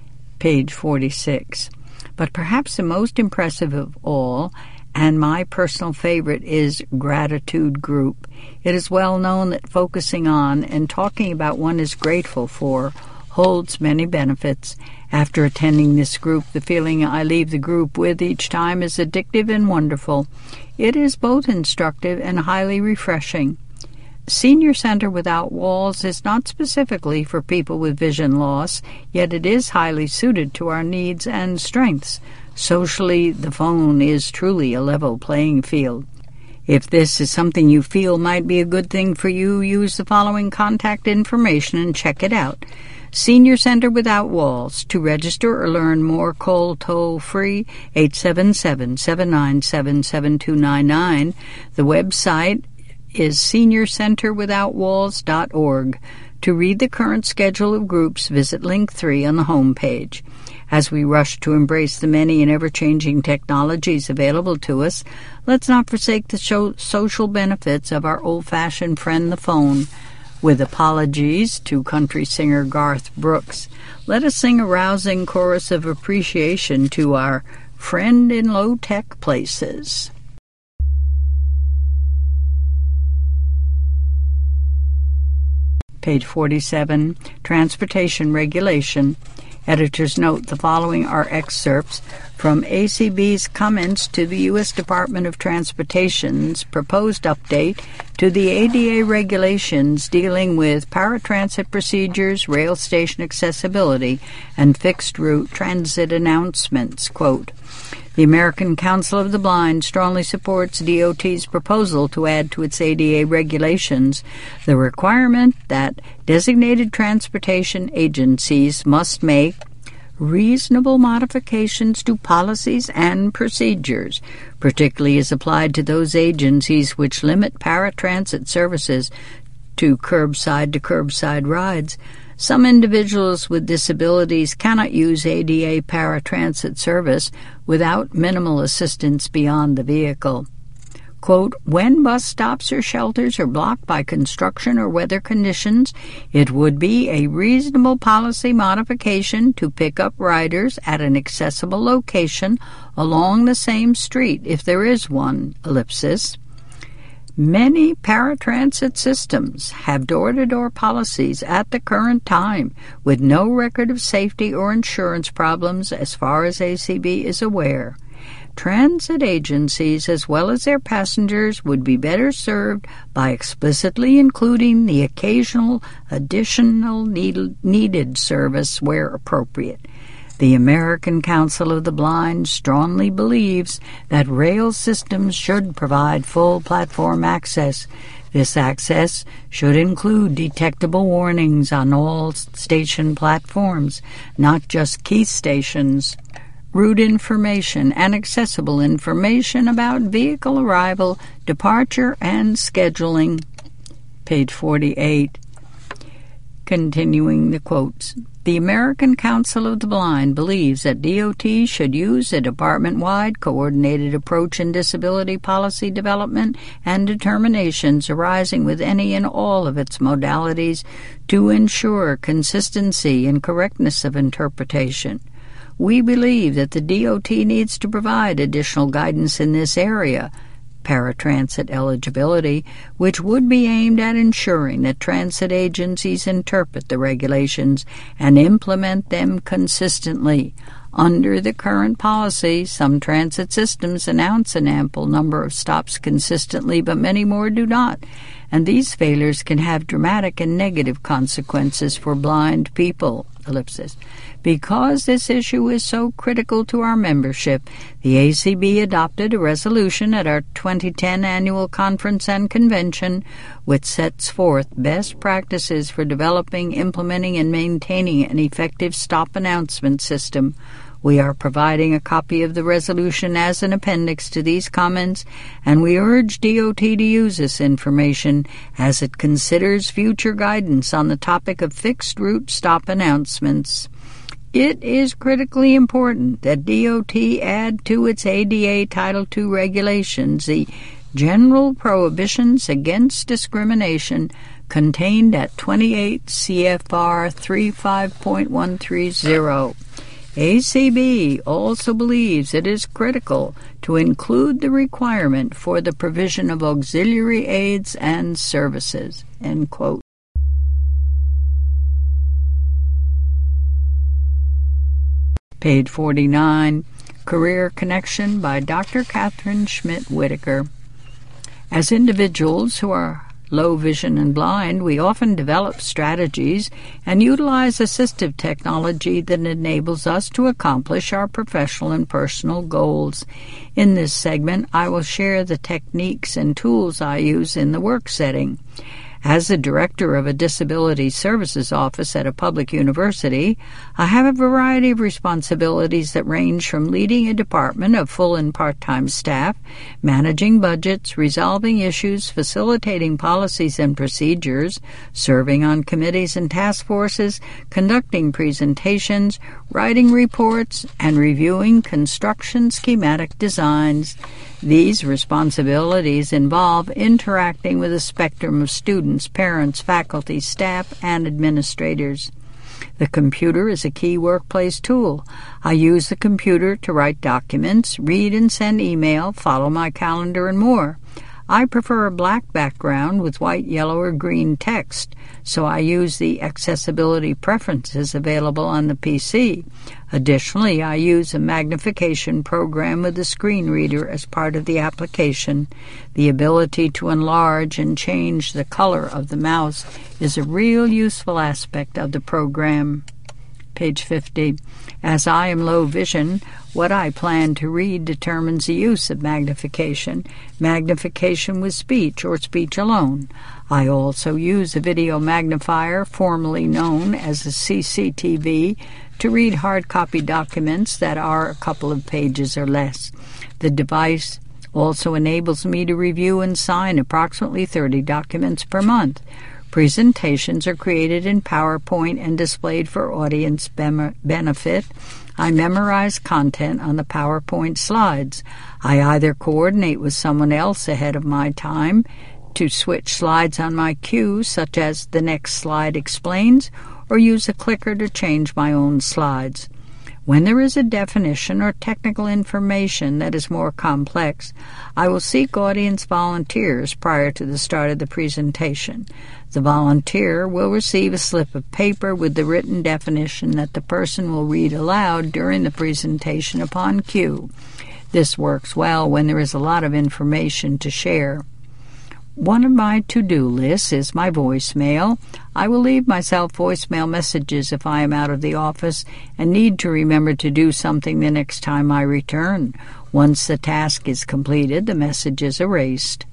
Page forty-six. But perhaps the most impressive of all, and my personal favorite, is Gratitude Group. It is well known that focusing on and talking about what one is grateful for holds many benefits. After attending this group, the feeling I leave the group with each time is addictive and wonderful. It is both instructive and highly refreshing. Senior Center Without Walls is not specifically for people with vision loss, yet it is highly suited to our needs and strengths. Socially, the phone is truly a level playing field. If this is something you feel might be a good thing for you, use the following contact information and check it out. Senior Center Without Walls. To register or learn more, call toll-free eight seven seven, seven nine seven, seven two nine nine. The website is senior center without walls dot org. To read the current schedule of groups, visit link three on the home page. As we rush to embrace the many and ever-changing technologies available to us, let's not forsake the show social benefits of our old-fashioned friend, the phone. With apologies to country singer Garth Brooks, let us sing a rousing chorus of appreciation to our friend in low-tech places. Page forty-seven, Transportation Regulation. Editors note the following are excerpts from A C B's comments to the U S Department of Transportation's proposed update to the A D A regulations dealing with paratransit procedures, rail station accessibility, and fixed-route transit announcements. Quote, the American Council of the Blind strongly supports D O T's proposal to add to its A D A regulations the requirement that designated transportation agencies must make reasonable modifications to policies and procedures, particularly as applied to those agencies which limit paratransit services to curbside-to-curbside rides. Some individuals with disabilities cannot use A D A paratransit service without minimal assistance beyond the vehicle. Quote, when bus stops or shelters are blocked by construction or weather conditions, it would be a reasonable policy modification to pick up riders at an accessible location along the same street if there is one, ellipsis. Many paratransit systems have door-to-door policies at the current time with no record of safety or insurance problems as far as A C B is aware. Transit agencies, as well as their passengers, would be better served by explicitly including the occasional additional need, needed service where appropriate. The American Council of the Blind strongly believes that rail systems should provide full platform access. This access should include detectable warnings on all station platforms, not just key stations, route information, and accessible information about vehicle arrival, departure, and scheduling. Page forty-eight. Continuing the quotes. The American Council of the Blind believes that D O T should use a department-wide coordinated approach in disability policy development and determinations arising with any and all of its modalities to ensure consistency and correctness of interpretation. We believe that the D O T needs to provide additional guidance in this area, paratransit eligibility, which would be aimed at ensuring that transit agencies interpret the regulations and implement them consistently. Under the current policy, some transit systems announce an ample number of stops consistently, but many more do not, and these failures can have dramatic and negative consequences for blind people. Ellipsis. Because this issue is so critical to our membership, the A C B adopted a resolution at our twenty ten annual conference and convention which sets forth best practices for developing, implementing, and maintaining an effective stop announcement system. We are providing a copy of the resolution as an appendix to these comments, and we urge D O T to use this information as it considers future guidance on the topic of fixed-route stop announcements. It is critically important that D O T add to its A D A Title two regulations the general prohibitions against discrimination contained at twenty-eight C F R thirty-five point one thirty. A C B also believes it is critical to include the requirement for the provision of auxiliary aids and services. End quote. Page forty-nine, Career Connection by Doctor Catherine Schmidt Whitaker. As individuals who are low vision and blind, we often develop strategies and utilize assistive technology that enables us to accomplish our professional and personal goals. In this segment, I will share the techniques and tools I use in the work setting. As the director of a disability services office at a public university, I have a variety of responsibilities that range from leading a department of full and part-time staff, managing budgets, resolving issues, facilitating policies and procedures, serving on committees and task forces, conducting presentations, writing reports, and reviewing construction schematic designs. These responsibilities involve interacting with a spectrum of students, parents, faculty, staff, and administrators. The computer is a key workplace tool. I use the computer to write documents, read and send email, follow my calendar, and more. I prefer a black background with white, yellow, or green text, so I use the accessibility preferences available on the P C. Additionally, I use a magnification program with a screen reader as part of the application. The ability to enlarge and change the color of the mouse is a real useful aspect of the program. Page fifty. As I am low vision, what I plan to read determines the use of magnification, magnification with speech or speech alone. I also use a video magnifier, formerly known as a C C T V, to read hard copy documents that are a couple of pages or less. The device also enables me to review and sign approximately thirty documents per month. Presentations are created in PowerPoint and displayed for audience benefit. I memorize content on the PowerPoint slides. I either coordinate with someone else ahead of my time to switch slides on my cue, such as the next slide explains, or use a clicker to change my own slides. When there is a definition or technical information that is more complex, I will seek audience volunteers prior to the start of the presentation. The volunteer will receive a slip of paper with the written definition that the person will read aloud during the presentation upon cue. This works well when there is a lot of information to share. One of my to-do lists is my voicemail. I will leave myself voicemail messages if I am out of the office and need to remember to do something the next time I return. Once the task is completed, the message is erased.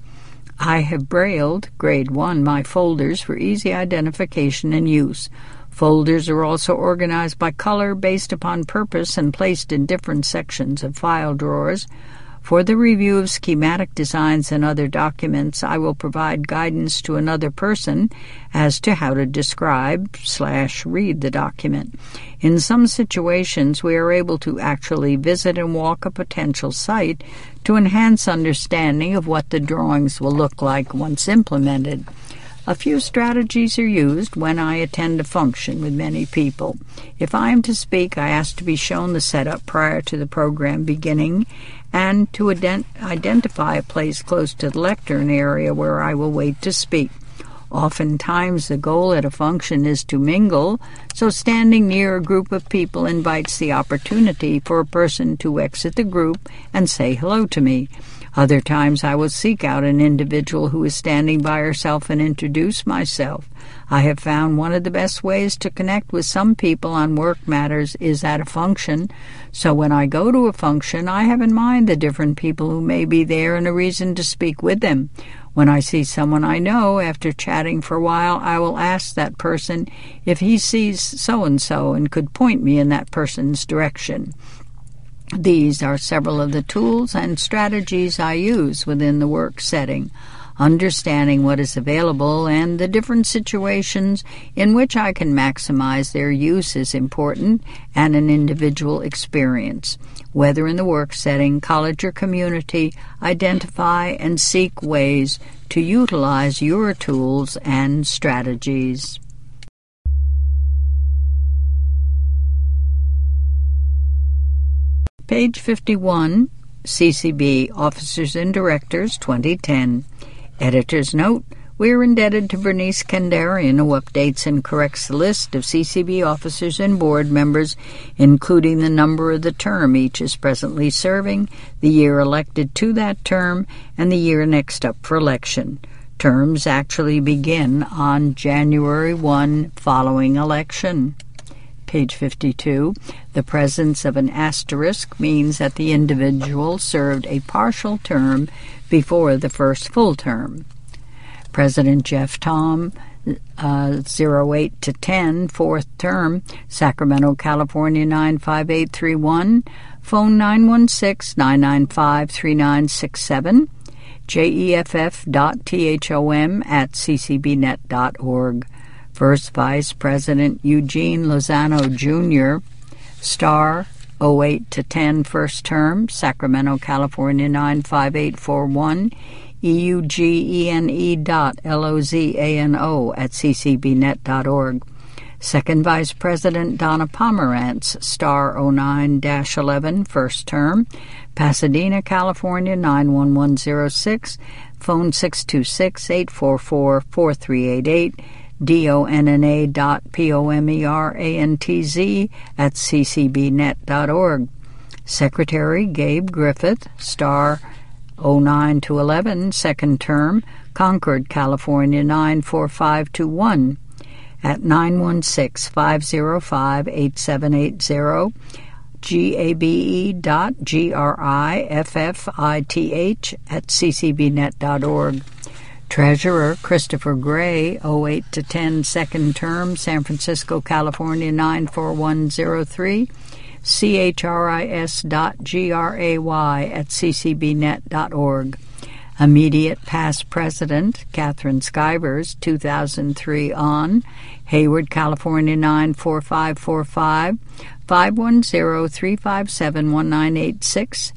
I have brailled, grade one, my folders for easy identification and use. Folders are also organized by color based upon purpose and placed in different sections of file drawers. For the review of schematic designs and other documents, I will provide guidance to another person as to how to describe slash read the document. In some situations, we are able to actually visit and walk a potential site to enhance understanding of what the drawings will look like once implemented. A few strategies are used when I attend a function with many people. If I am to speak, I ask to be shown the setup prior to the program beginning and to ident- identify a place close to the lectern area where I will wait to speak. Oftentimes the goal at a function is to mingle, so standing near a group of people invites the opportunity for a person to exit the group and say hello to me. Other times I will seek out an individual who is standing by herself and introduce myself. I have found one of the best ways to connect with some people on work matters is at a function, so when I go to a function, I have in mind the different people who may be there and a reason to speak with them. When I see someone I know, after chatting for a while, I will ask that person if he sees so-and-so and could point me in that person's direction. These are several of the tools and strategies I use within the work setting. Understanding what is available and the different situations in which I can maximize their use is important and an individual experience. Whether in the work setting, college, or community, identify and seek ways to utilize your tools and strategies. Page fifty-one, C C B Officers and Directors, twenty ten. Editor's note, we are indebted to Bernice Kandarian, who updates and corrects the list of C C B officers and board members, including the number of the term each is presently serving, the year elected to that term, and the year next up for election. Terms actually begin on January first following election. Page fifty-two. The presence of an asterisk means that the individual served a partial term before the first full term. President Jeff Tom, uh, oh eight to ten, fourth term, Sacramento, California, nine five eight three one, phone nine one six, nine nine five, three nine six seven, jeff dot tom at c c b net dot org. First Vice President Eugene Lozano, Junior, star oh eight to ten, first term, Sacramento, California, nine five eight four one, E U G E N E dot L O Z A N O at c c b net dot org. Second Vice President Donna Pomerantz, star oh nine dash eleven, first term, Pasadena, California nine one one zero six, phone six two six, eight four four, four three eight eight, donna dot pomerantz at c c b net dot org. Secretary Gabe Griffith, star oh nine to eleven, second term, Concord, California nine four five two one, at nine one six, five zero five, eight seven eight zero, gabe dot griffith at c c b net dot org. Treasurer Christopher Gray, oh eight to ten, second term, San Francisco, California nine four one zero three, chris dot gray at c c b net dot org. Immediate past president Catherine Skivers, two thousand three on, Hayward, California nine four five four five, five one zero, three five seven, one nine eight six,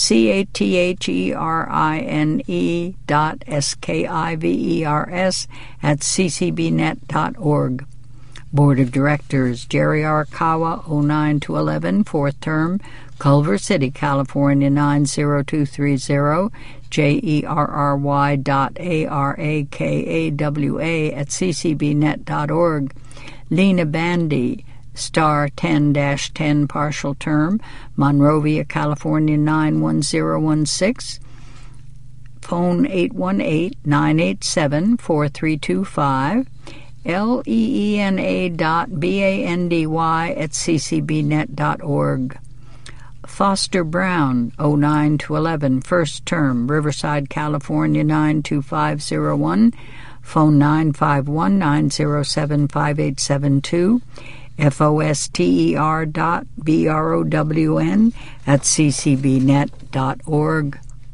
C-A-T-H-E-R-I-N-E dot S-K-I-V-E-R-S at c c b net dot org. Board of Directors Jerry Arakawa, oh nine to eleven, fourth term, Culver City, California nine zero two three zero, J-E-R-R-Y dot A-R-A-K-A-W-A at c c b net dot org. Lena Bandy, star ten dash ten, partial term, Monrovia, California nine one zero one six, phone eight one eight, nine eight seven, four three two five, L-E-E-N-A dot B-A-N-D-Y at c c b net dot org. Foster Brown, oh nine to eleven, first term, Riverside, California nine two five zero one, phone nine five one, nine zero seven, five eight seven two, F-O-S-T-E-R dot B-R-O-W-N at c c b net dot org.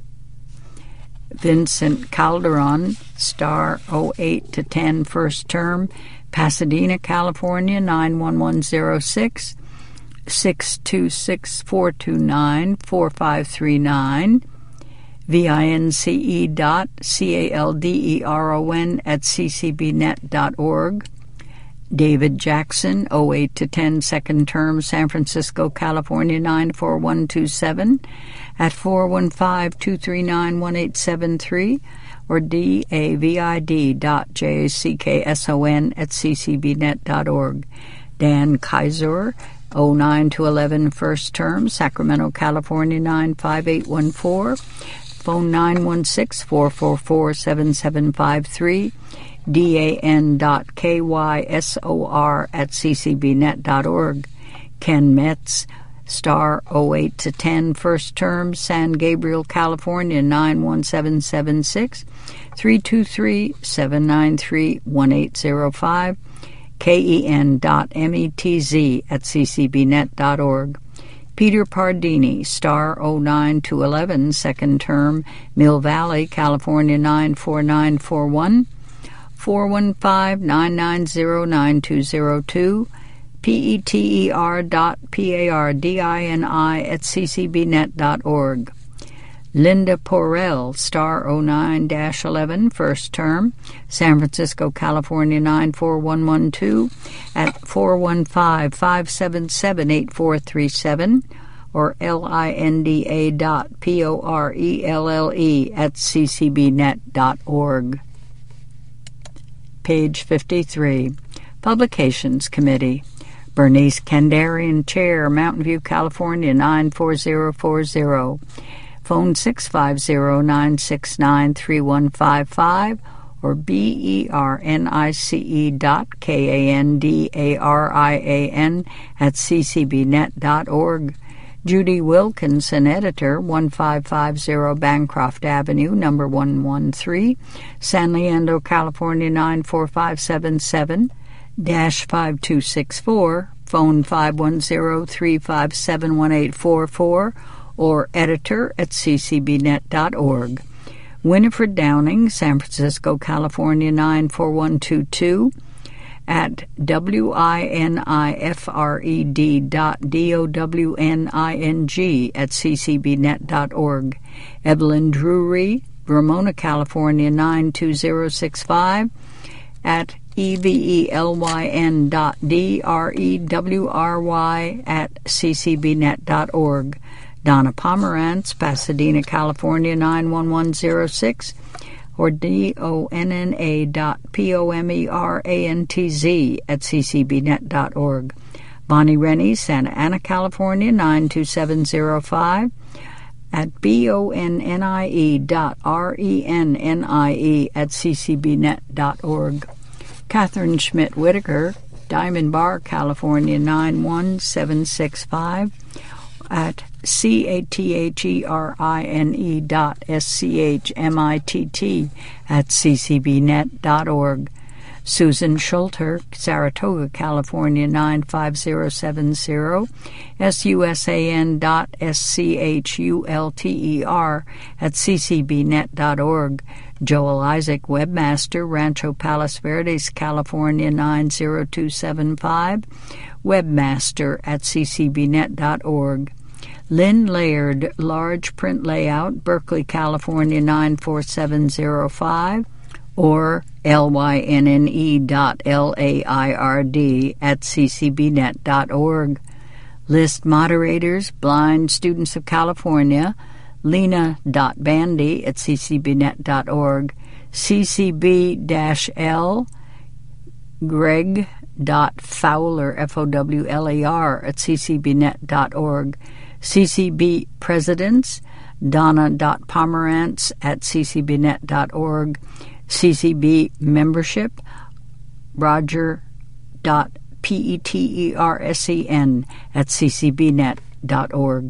Vincent Calderon, star oh eight to ten, first term, Pasadena, California nine one one zero six, six two six, four two nine, four five three nine, V-I-N-C-E dot C-A-L-D-E-R-O-N at c c b net dot org. David Jackson, oh eight to ten, second term, San Francisco, California nine four one two seven, at four one five, two three nine, one eight seven three, or D-A-V-I-D dot J-A-C-K-S-O-N at c c b net dot org. Dan Kaiser, oh nine to eleven, first term, Sacramento, California nine five eight one four, phone nine one six, four four four, seven seven five three, dan dot kysor at c c b net dot org. Ken Metz, star oh eight to ten, first term, San Gabriel, California nine one seven seven six, three two three, seven nine three, one eight zero five, ken dot metz at c c b net dot org. Peter Pardini, star oh nine to eleven, second term, Mill Valley, California nine four nine four one, four one five, nine nine zero, nine two zero two, P-E-T-E-R dot P-A-R-D-I-N-I at c c b net dot org. Linda Porrell, star oh nine dash eleven, first term, San Francisco, California nine four one one two, at four one five, five seven seven, eight four three seven, or L-I-N-D-A dot P-O-R-E-L-L-E at c c b net dot org. Page fifty-three. Publications Committee. Bernice Kandarian, Chair, Mountain View, California nine four zero four zero. Phone six five zero, nine six nine, three one five five, or B-E-R-N-I-C-E dot K-A-N-D-A-R-I-A-N at c c b net dot org. Judy Wilkinson, Editor, one five five zero Bancroft Avenue, number one one three, San Leandro, California nine four five seven seven, dash five two six four, phone five one zero, three five seven, one eight four four, or editor at c c b net dot org. Winifred Downing, San Francisco, California nine four one two two, at winifred dot downing at c c b net dot org. Evelyn Drury, Ramona, California nine two zero six five, at E V E L Y N dot D R E W R Y at C C B net dot org. Donna Pomerantz, Pasadena, California, nine one one zero six, or D O N N A dot P O M E R A N T Z at C C B net dot org. Bonnie Rennie, Santa Ana, California, nine two seven zero five, at B O N N I E dot R E N N I E at C C B net dot org. Catherine Schmidt Whitaker, Diamond Bar, California, nine one seven six five, at C A T H E R I N E dot S C H M I T T at C C B net dot org. Susan Schulter, Saratoga, California, nine five zero seven zero, S U S A N dot S C H U L T E R at C C B net dot org. Joel Isaac, Webmaster, Rancho Palos Verdes, California, nine zero two seven five, webmaster at C C B net dot org. Lynn Laird, Large Print Layout, Berkeley, California, nine four seven zero five, or L Y N N E dot L A I R D at C C B net dot org. List moderators, Blind Students of California, Lena dot Bandy at C C B net dot org, C C B-L, Greg dot Fowler, F O W L E R, at C C B net dot org, C C B Presidents, Donna dot Pomerantz at C C B net dot org, C C B Membership, Roger dot P E T E R S E N at C C B net dot org.